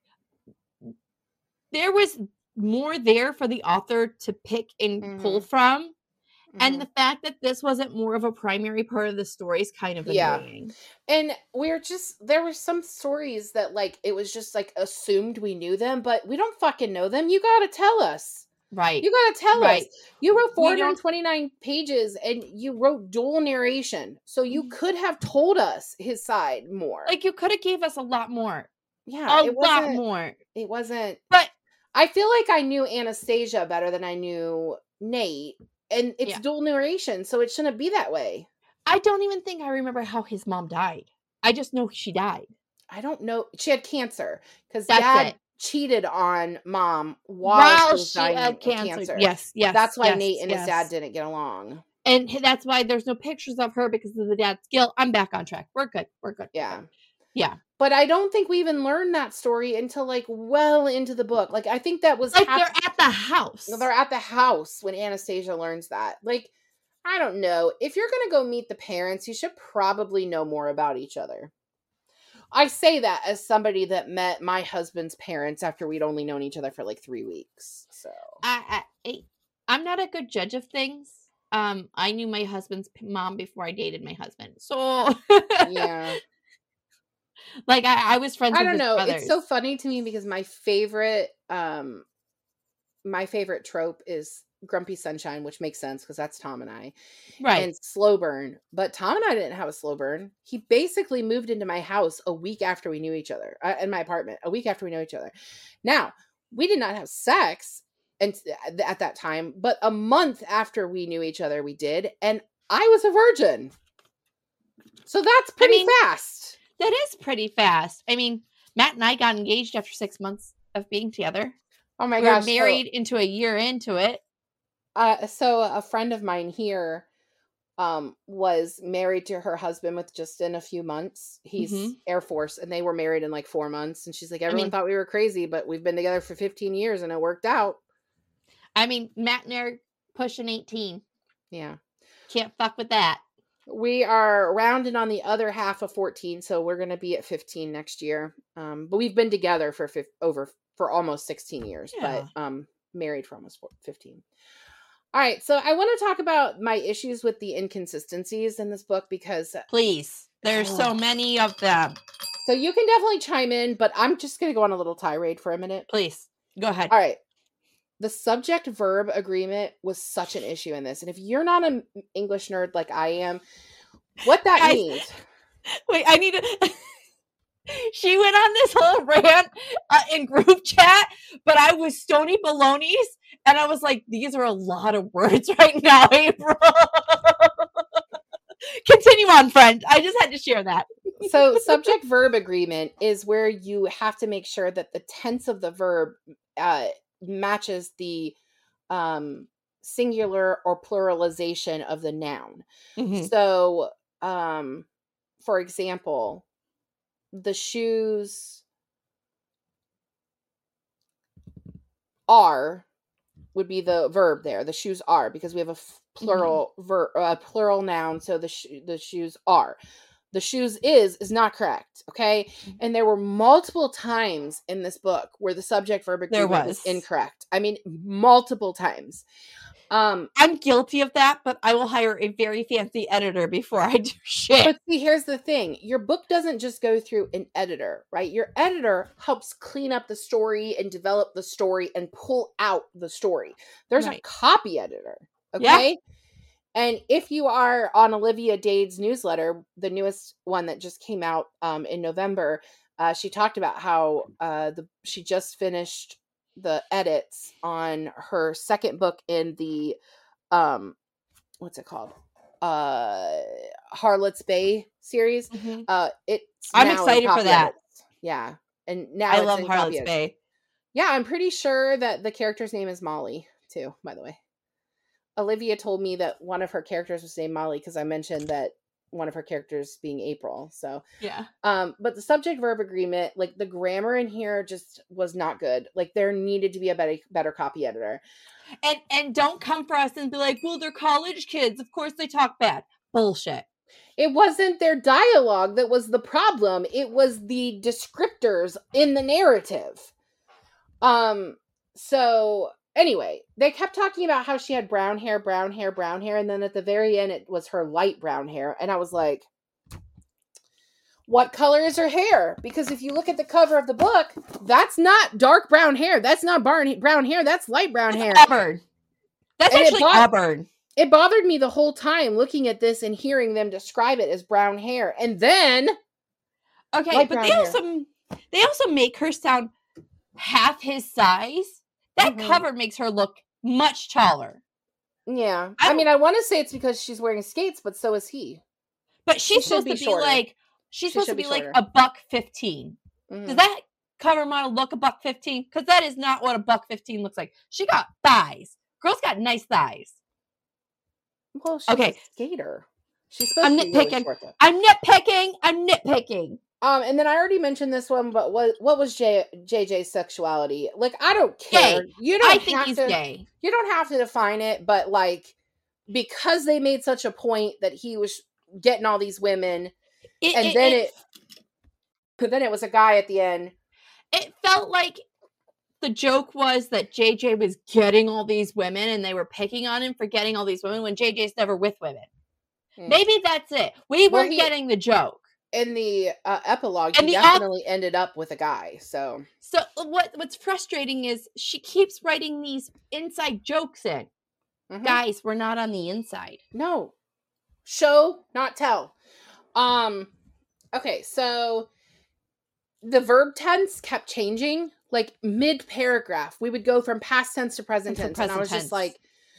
There was more there for the author to pick and mm-hmm. pull from. Mm-hmm. And the fact that this wasn't more of a primary part of the story is kind of annoying. Yeah. And we're just, there were some stories that like, it was just like assumed we knew them, but we don't fucking know them. You gotta tell us. Right. You gotta tell right. us. You wrote four hundred twenty-nine pages and you wrote dual narration. So you could have told us his side more. Like you could have gave us a lot more. Yeah. A it lot more. It wasn't. But I feel like I knew Anastasia better than I knew Nate. And it's yeah. dual narration, so it shouldn't be that way. I don't even think I remember how his mom died. I just know she died. I don't know. She had cancer because dad it. cheated on mom while, while she was she dying had of cancer. cancer. Yes, yes. That's why yes, Nate and yes. his dad didn't get along. And that's why there's no pictures of her because of the dad's guilt. I'm back on track. We're good. We're good. Yeah. We're good. Yeah. But I don't think we even learned that story until like well into the book. Like I think that was like half- they're at the house. They're at the house when Anastasia learns that. Like I don't know. If you're going to go meet the parents, you should probably know more about each other. I say that as somebody that met my husband's parents after we'd only known each other for like three weeks. So I, I I'm not a good judge of things. Um, I knew my husband's mom before I dated my husband, so yeah. Like I, I was friends. I with don't his know. brothers. It's so funny to me because my favorite, um, my favorite trope is Grumpy Sunshine, which makes sense because that's Tom and I, right? And slow burn. But Tom and I didn't have a slow burn. He basically moved into my house a week after we knew each other, uh, in my apartment, a week after we knew each other. Now, we did not have sex and at that time, but a month after we knew each other, we did, and I was a virgin. So that's pretty I mean, fast. That is pretty fast. I mean, Matt and I got engaged after six months of being together. Oh my we gosh. We were married so, into a year into it. Uh, so a friend of mine here um, was married to her husband with just in a few months. He's mm-hmm. Air Force, and they were married in like four months. And she's like, everyone I mean, thought we were crazy, but we've been together for fifteen years and it worked out. I mean, Matt and I are pushing eighteen. Yeah. Can't fuck with that. We are rounding on the other half of fourteen, so we're going to be at fifteen next year. Um, but we've been together for fi- over for almost sixteen years, yeah. but um, married for almost fifteen. All right, so I want to talk about my issues with the inconsistencies in this book because please, there's oh. so many of them. So you can definitely chime in, but I'm just going to go on a little tirade for a minute. Please, go ahead. All right. The subject-verb agreement was such an issue in this. And if you're not an English nerd like I am, what that I, means... Wait, I need to... She went on this whole rant uh, in group chat, but I was Stony Baloney's, and I was like, these are a lot of words right now, April. Continue on, friend. I just had to share that. So subject-verb agreement is where you have to make sure that the tense of the verb... Uh, matches the um, singular or pluralization of the noun. Mm-hmm. So, um, for example, the shoes are would be the verb there. The shoes are, because we have a f- plural mm-hmm. ver- uh, plural noun. So the sh- the shoes are. The shoes is is not correct, okay? And there were multiple times in this book where the subject verb agreement was. was incorrect. I mean, multiple times. Um, I'm guilty of that, but I will hire a very fancy editor before I do shit. But see, here's the thing. Your book doesn't just go through an editor, right? Your editor helps clean up the story and develop the story and pull out the story. There's right. a copy editor, okay? Yeah. And if you are on Olivia Dade's newsletter, the newest one that just came out um, in November, uh, she talked about how uh, the she just finished the edits on her second book in the, um, what's it called? Uh, Harlot's Bay series. Mm-hmm. Uh, it's I'm excited for that. Edits. Yeah. And now I it's love in Harlot's copy Bay. Edits. Yeah, I'm pretty sure that the character's name is Molly, too, by the way. Olivia told me that one of her characters was named Molly because I mentioned that one of her characters being April. So yeah. Um, but the subject verb agreement, like the grammar in here just was not good. Like there needed to be a better better copy editor. And and don't come for us and be like, well, they're college kids. Of course they talk bad. Bullshit. It wasn't their dialogue that was the problem. It was the descriptors in the narrative. Um, so Anyway, they kept talking about how she had brown hair, brown hair, brown hair. And then at the very end, it was her light brown hair. And I was like, what color is her hair? Because if you look at the cover of the book, that's not dark brown hair. That's not brown hair. That's light brown hair. Auburn. That's and actually it bo- Auburn. It bothered me the whole time looking at this and hearing them describe it as brown hair. And then... Okay, but they also, they also make her sound half his size. That mm-hmm. cover makes her look much taller. Yeah. I, I mean, I want to say it's because she's wearing skates, but so is he. But she's she supposed be to be shorter. like, she's she supposed to be, be like a buck fifteen. Mm-hmm. Does that cover model look a buck fifteen? Because that is not what a buck fifteen looks like. She got thighs. Girl's got nice thighs. Well, she's okay. a skater. She's supposed I'm to be nitpicking. Really short, I'm nitpicking. I'm nitpicking. Um, and then I already mentioned this one, but what what was J, JJ's sexuality? Like, I don't care. Gay. You don't I think have he's to, gay. You don't have to define it, but like, because they made such a point that he was getting all these women, it, and it, then it, it, then it was a guy at the end. It felt like the joke was that J J was getting all these women, and they were picking on him for getting all these women when J J's never with women. Mm. Maybe that's it. We well, weren't he, getting the joke. In the uh, epilogue, and he definitely op- ended up with a guy. So, so what? What's frustrating is she keeps writing these inside jokes in. Mm-hmm. Guys, we're not on the inside. No, show not tell. Um, okay, so the verb tense kept changing, like mid paragraph. We would go from past tense to present tense, present and I was tense. just like,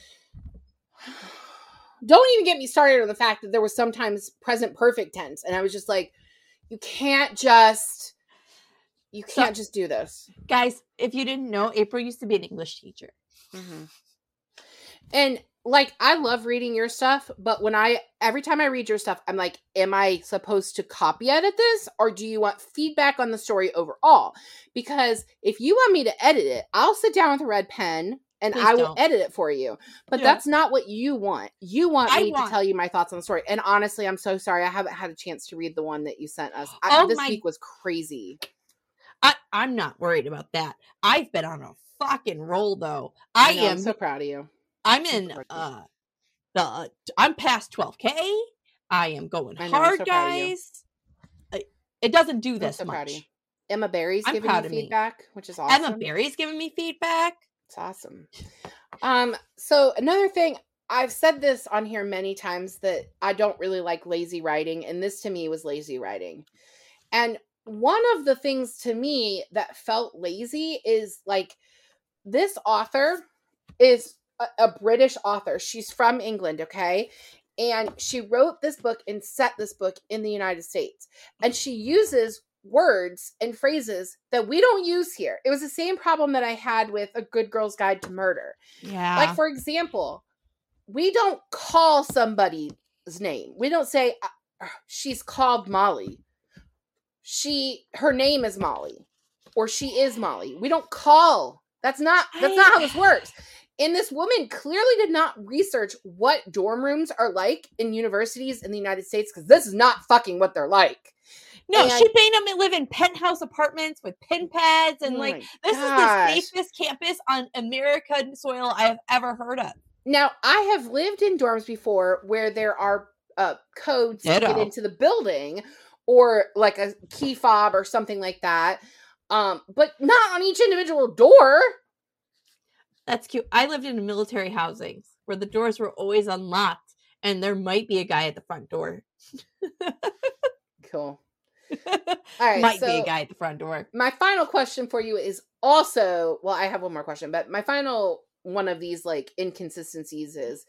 don't even get me started on the fact that there was sometimes present perfect tense, and I was just like, you can't just, you can't so, just do this, guys. If you didn't know, April used to be an English teacher, mm-hmm. and like I love reading your stuff, but when I every time I read your stuff, I'm like, am I supposed to copy edit this, or do you want feedback on the story overall? Because if you want me to edit it, I'll sit down with a red pen. And Please I will don't. edit it for you. But yeah. that's not what you want. You want I me want. to tell you my thoughts on the story. And honestly, I'm so sorry. I haven't had a chance to read the one that you sent us. I, oh this my... week was crazy. I, I'm not worried about that. I've been on a fucking roll, though. I, I know, am I'm so proud of you. I'm in, uh, the, I'm past twelve K. I am going I know, hard, so guys. It doesn't do this so much. Emma Berry's I'm giving me feedback, me. which is awesome. Emma Berry's giving me feedback. It's awesome. Um, so another thing, I've said this on here many times that I don't really like lazy writing, and this to me was lazy writing. And one of the things to me that felt lazy is like this author is a, a British author. She's from England, okay? And she wrote this book and set this book in the United States. And she uses words and phrases that we don't use here. It was the same problem that I had with A Good Girl's Guide to Murder. Yeah. Like, for example, we don't call somebody's name. We don't say, uh, she's called Molly. She, her name is Molly. Or she is Molly. We don't call. That's not, that's I... not how this works. And this woman clearly did not research what dorm rooms are like in universities in the United States, because this is not fucking what they're like. No, and she made them live in penthouse apartments with pin pads, and oh like this gosh. is the safest campus on American soil I have ever heard of. Now, I have lived in dorms before where there are uh, codes Ditto. to get into the building, or like a key fob or something like that, um, but not on each individual door. That's cute. I lived in military housings where the doors were always unlocked, and there might be a guy at the front door. Cool. All right, might so be a guy at the front door. My final question for you is also, well, I have one more question, but my final one of these like inconsistencies is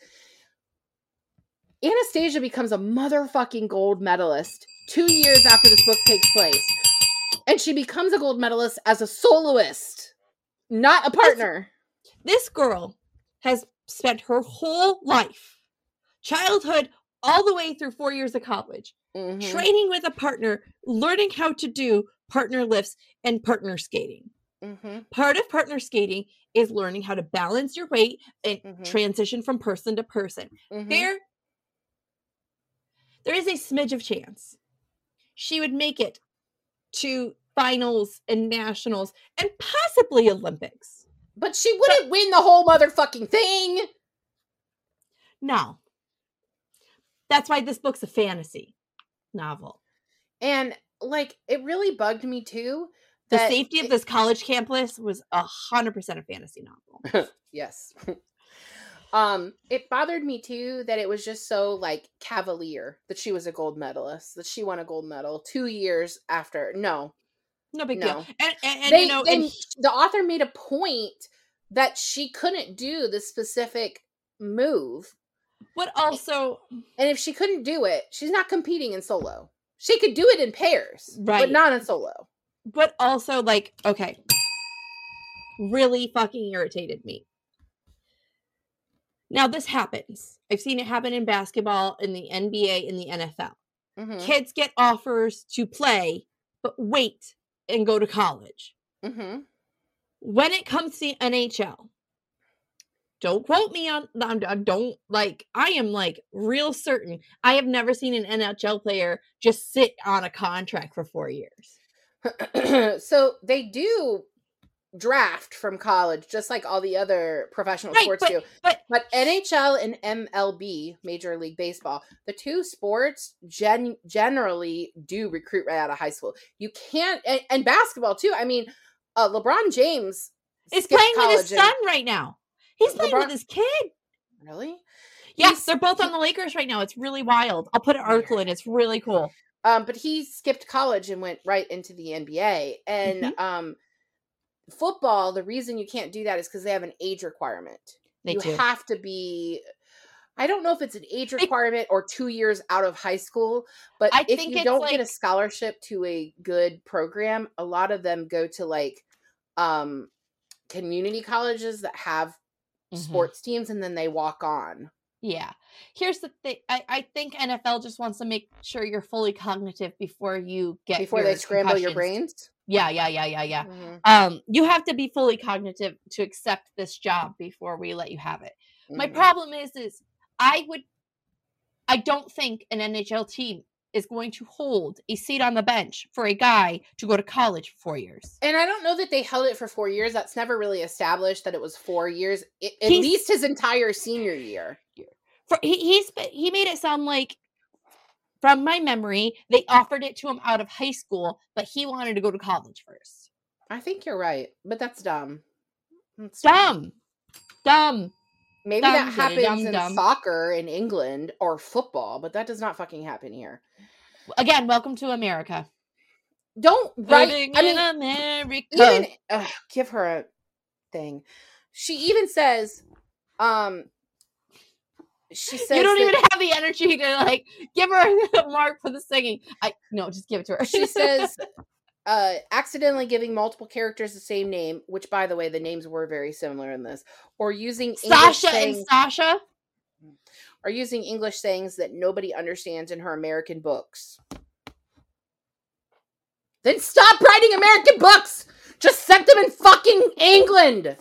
Anastasia becomes a motherfucking gold medalist two years after this book takes place, and she becomes a gold medalist as a soloist, not a partner. This, this girl has spent her whole life, childhood, all the way through four years of college, mm-hmm. training with a partner, learning how to do partner lifts and partner skating. Mm-hmm. Part of partner skating is learning how to balance your weight and mm-hmm. transition from person to person. Mm-hmm. There, there is a smidge of chance she would make it to finals and nationals and possibly Olympics. But she wouldn't but, win the whole motherfucking thing. No. That's why this book's a fantasy novel. And, like, it really bugged me, too. The safety of it, this college campus was one hundred percent a fantasy novel. Yes. um, it bothered me, too, that it was just so, like, cavalier that she was a gold medalist, that she won a gold medal two years after. No. No big no. deal. And, and, and they, you know, they, and the author made a point that she couldn't do the specific move. But also, and if she couldn't do it, she's not competing in solo. She could do it in pairs, right, but not in solo. But also, like, okay, really fucking irritated me. Now, this happens. I've seen it happen in basketball, in the N B A, in the N F L. Mm-hmm. Kids get offers to play, but wait and go to college. Mm-hmm. When it comes to N H L, don't quote me on, on don't like I am like real certain I have never seen an N H L player just sit on a contract for four years. So they do draft from college just like all the other professional right, sports but, do. But, but N H L and M L B, Major League Baseball, the two sports gen- generally do recruit right out of high school. You can't, and, and basketball too. I mean, uh, LeBron James is playing with his son right now. He's playing LeBron, with his kid. Really? Yes, He's, they're both on the Lakers right now. It's really wild. I'll put an article in. It's really cool. Um, but he skipped college and went right into the N B A. And mm-hmm. um, football, the reason you can't do that is because they have an age requirement. They you do. have to be, I don't know if it's an age requirement or two years out of high school, but I if think you don't like, get a scholarship to a good program, a lot of them go to like um, community colleges that have mm-hmm. sports teams and then they walk on. Yeah. Here's the thing. I, I think N F L just wants to make sure you're fully cognitive before you get Before they scramble your brains? Yeah, yeah, yeah, yeah, yeah. Mm-hmm. Um, you have to be fully cognitive to accept this job before we let you have it. Mm-hmm. My problem is, is I would, I don't think an N H L team is going to hold a seat on the bench for a guy to go to college for four years. And I don't know that they held it for four years. That's never really established that it was four years. It, at he's, least his entire senior year. For, he, he's he made it sound like, from my memory, they offered it to him out of high school, but he wanted to go to college first. I think you're right, but that's dumb. That's dumb. Dumb. Maybe dumb, that happens dumb, in dumb. soccer in England or football, but that does not fucking happen here. Again, welcome to America. Don't write. Living I mean, in America. Even, ugh, give her a thing. She even says, um, she says you don't that, even have the energy to like give her a mark for the singing. I no, just give it to her. She says, uh, accidentally giving multiple characters the same name, which by the way, the names were very similar in this, or using Sasha English sayings, and Sasha, or using English sayings that nobody understands in her American books. Then stop writing American books. Just set them in fucking England.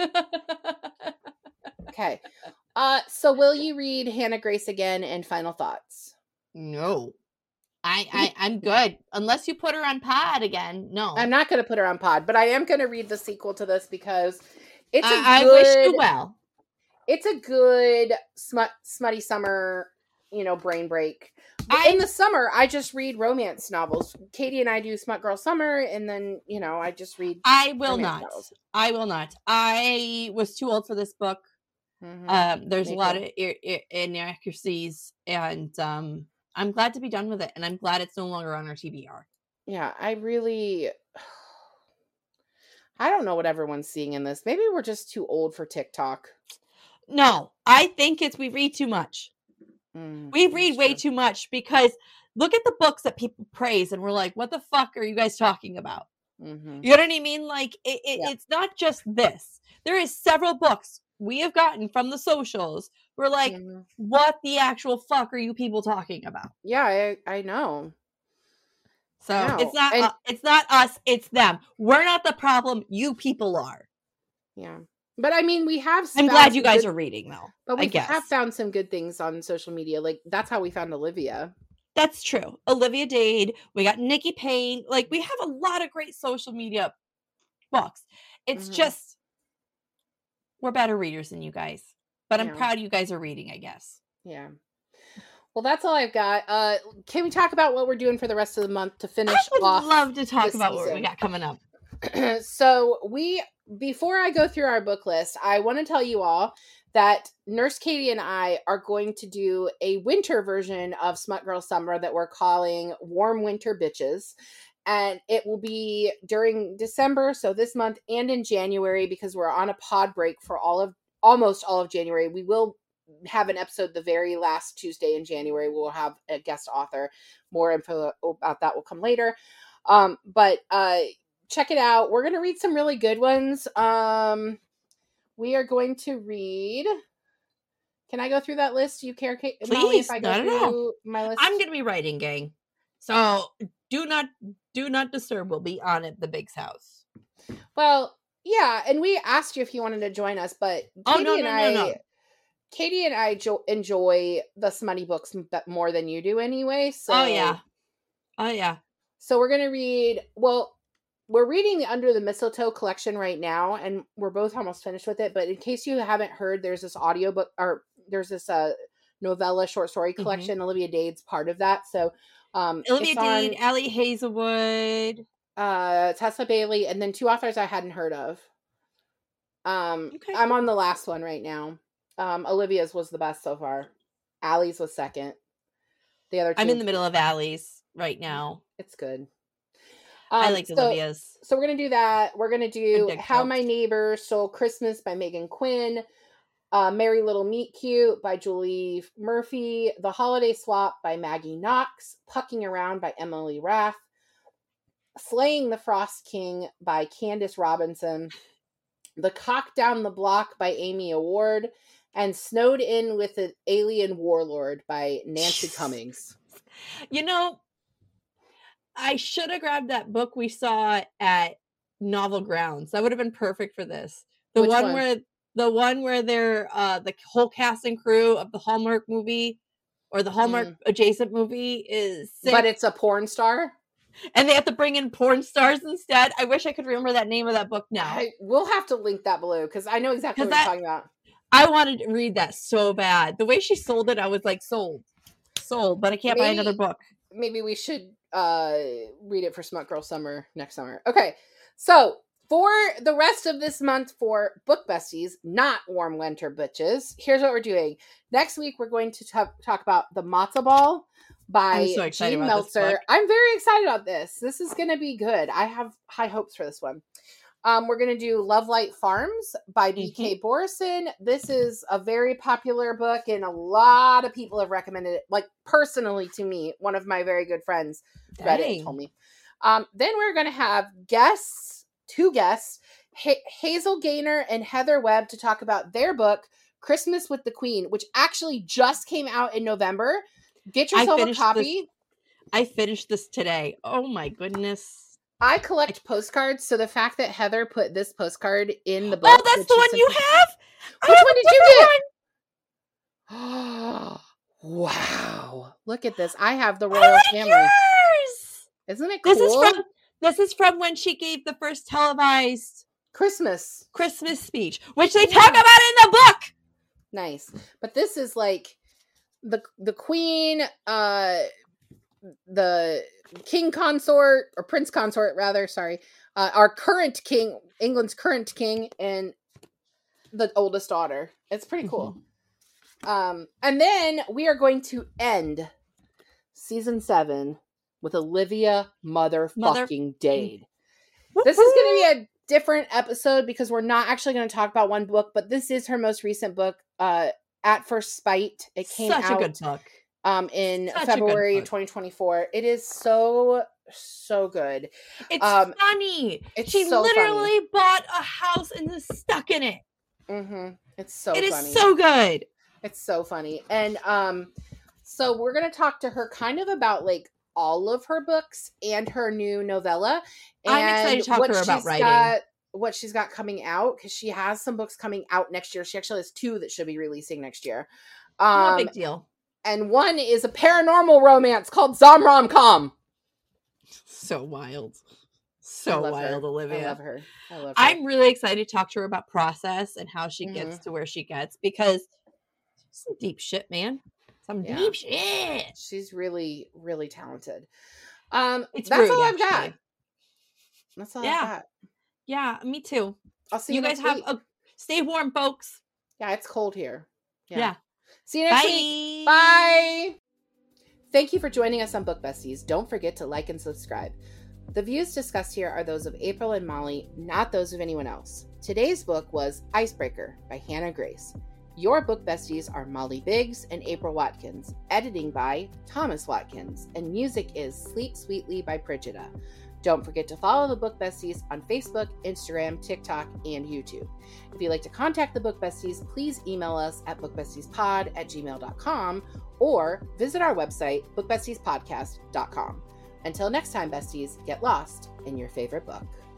Okay. Uh, so will you read Hannah Grace again and final thoughts? No. I, I, I'm good. Unless you put her on pod again. No. I'm not going to put her on pod, but I am going to read the sequel to this because it's a I, good... I wish you well. It's a good smut, smutty summer, you know, brain break. I, in the summer, I just read romance novels. Katie and I do Smut Girl Summer, and then, you know, I just read I will not. Novels. I will not. I was too old for this book. Mm-hmm. Um, there's Me a lot too. of ir- ir- inaccuracies, and um, I'm glad to be done with it, and I'm glad it's no longer on our T B R. Yeah, I really... I don't know what everyone's seeing in this. Maybe we're just too old for TikTok. No, I think it's we read too much. Mm, we read way true. too much because look at the books that people praise, and we're like, what the fuck are you guys talking about? Mm-hmm. You know what I mean? Like, it, it, yeah. it's not just this. There is several books we have gotten from the socials. We're like, mm-hmm. what the actual fuck are you people talking about? Yeah, I, I know. So I know. it's not and, uh, it's not us, it's them. We're not the problem. You people are. Yeah. But I mean, we have. I'm glad you guys good, are reading, though. But we I guess. have found some good things on social media. Like that's how we found Olivia. That's true. Olivia Dade. We got Nikki Payne. Like we have a lot of great social media books. It's mm-hmm. just we're better readers than you guys. But I'm yeah. proud you guys are reading. I guess. Yeah. Well, that's all I've got. Uh, can we talk about what we're doing for the rest of the month to finish I would off? Love to talk about season. what we got coming up. So we. Before I go through our book list, I want to tell you all that Nurse Katie and I are going to do a winter version of Smut Girl Summer that we're calling Warm Winter Bitches. And it will be during December, so this month, and in January, because we're on a pod break for all of almost all of January. We will have an episode the very last Tuesday in January. We'll have a guest author. More info about that will come later. Um, but uh check it out. We're going to read some really good ones. Um, we are going to read. Can I go through that list? Do you care, Kate? Please, Molly, if I go not through at all. my list? I'm going to be writing, gang. So do not, do not disturb. We'll be on at the Big's house. Well, Yeah, and we asked you if you wanted to join us, but Katie oh, no, and no, I, no, no. Katie and I jo- enjoy the smutty books more than you do anyway. So, oh yeah, oh yeah. So we're gonna read. Well, we're reading the Under the Mistletoe collection right now, and we're both almost finished with it. But in case you haven't heard, there's this audiobook or there's this uh novella short story collection. Mm-hmm. Olivia Dade's part of that. So, um, Olivia Dade, Ali Hazelwood, uh, Tessa Bailey, and then two authors I hadn't heard of. Um, okay. I'm on the last one right now. Um, Olivia's was the best so far. Allie's was second. The other two, I'm in the middle of Allie's right now. It's good. Um, I like so, Olivia's. So we're going to do that. We're going to do How My Neighbor Stole Christmas by Megan Quinn. Uh, Merry Little Meet Cute by Julie Murphy. The Holiday Swap by Maggie Knox. Pucking Around by Emily Rath. Slaying the Frost King by Candace Robinson. The Cock Down the Block by Amy Award. And Snowed In with an Alien Warlord by Nancy Cummings. You know, I should have grabbed that book we saw at Novel Grounds. That would have been perfect for this. The Which one, one where the one where they're uh, the whole cast and crew of the Hallmark movie or the Hallmark mm. adjacent movie is sick. But it's a porn star? And they have to bring in porn stars instead. I wish I could remember that name of that book now. I, we'll have to link that below because I know exactly what that, you're talking about. I wanted to read that so bad. The way she sold it, I was like, sold. Sold, but I can't maybe, buy another book. Maybe we should uh, read it for Smut Girl Summer next summer. Okay, so for the rest of this month for Book Besties, not Warm Winter Bitches, here's what we're doing. Next week, we're going to t- talk about The Matzo Ball by so Jean Meltzer. I'm very excited about this. This is going to be good. I have high hopes for this one. Um, we're going to do Love Light Farms by B K Mm-hmm. Borison. This is a very popular book, and a lot of people have recommended it. Like, personally to me, one of my very good friends Dang. read it and told me. Um, then we're going to have guests, two guests, ha- Hazel Gaynor and Heather Webb, to talk about their book, Christmas with the Queen, which actually just came out in November. Get yourself a copy. This, I finished this today. Oh, my goodness. I collect postcards, so the fact that Heather put this postcard in the book. Oh, that's the one you have? Which have one did you get? Oh, wow. Look at this. I have the royal like family. Yours! Isn't it cool? This is, from, this is from when she gave the first televised Christmas Christmas speech, which they yeah. talk about in the book. Nice. But this is like the the queen, uh, the king consort, or prince consort rather, sorry, uh, our current king, England's current king, and the oldest daughter. It's pretty cool. Mm-hmm. Um, and then we are going to end season seven with Olivia motherfucking Mother- Dade. Woo-hoo! This is going to be a different episode because we're not actually going to talk about one book, but this is her most recent book, uh, At First Spite. It came Such out a good book. Um, in Such February twenty twenty-four. It is so, so good. It's um, funny. It's she so literally funny. bought a house and is stuck in it. Mm-hmm. It's so it funny. It is so good. It's so funny. And um, so we're going to talk to her kind of about like all of her books and her new novella. And I'm excited to talk to her about writing. Got, what she's got coming out, because she has some books coming out next year. She actually has two that she'll be releasing next year. Um, no big deal. And one is a paranormal romance called Zomrom-Com. So wild. So wild, her. Olivia. I love her. I love her. I'm really excited to talk to her about process and how she mm-hmm. gets to where she gets, because some deep shit, man. Some yeah. deep shit. She's really, really talented. Um, it's that's rude, all I've actually. got. That's all yeah. I've got. Yeah, me too. I'll see you, you guys next have week. a stay warm, folks. Yeah, it's cold here. Yeah. yeah. See you next Bye. week. Bye. Thank you for joining us on Book Besties. Don't forget to like and subscribe. The views discussed here are those of April and Molly, not those of anyone else. Today's book was Icebreaker by Hannah Grace. Your Book Besties are Molly Biggs and April Watkins. Editing by Thomas Watkins. And music is Sleep Sweetly by Prigida. Don't forget to follow the Book Besties on Facebook, Instagram, TikTok, and YouTube. If you'd like to contact the Book Besties, please email us at bookbestiespod at gmail dot com or visit our website, book besties podcast dot com. Until next time, besties, get lost in your favorite book.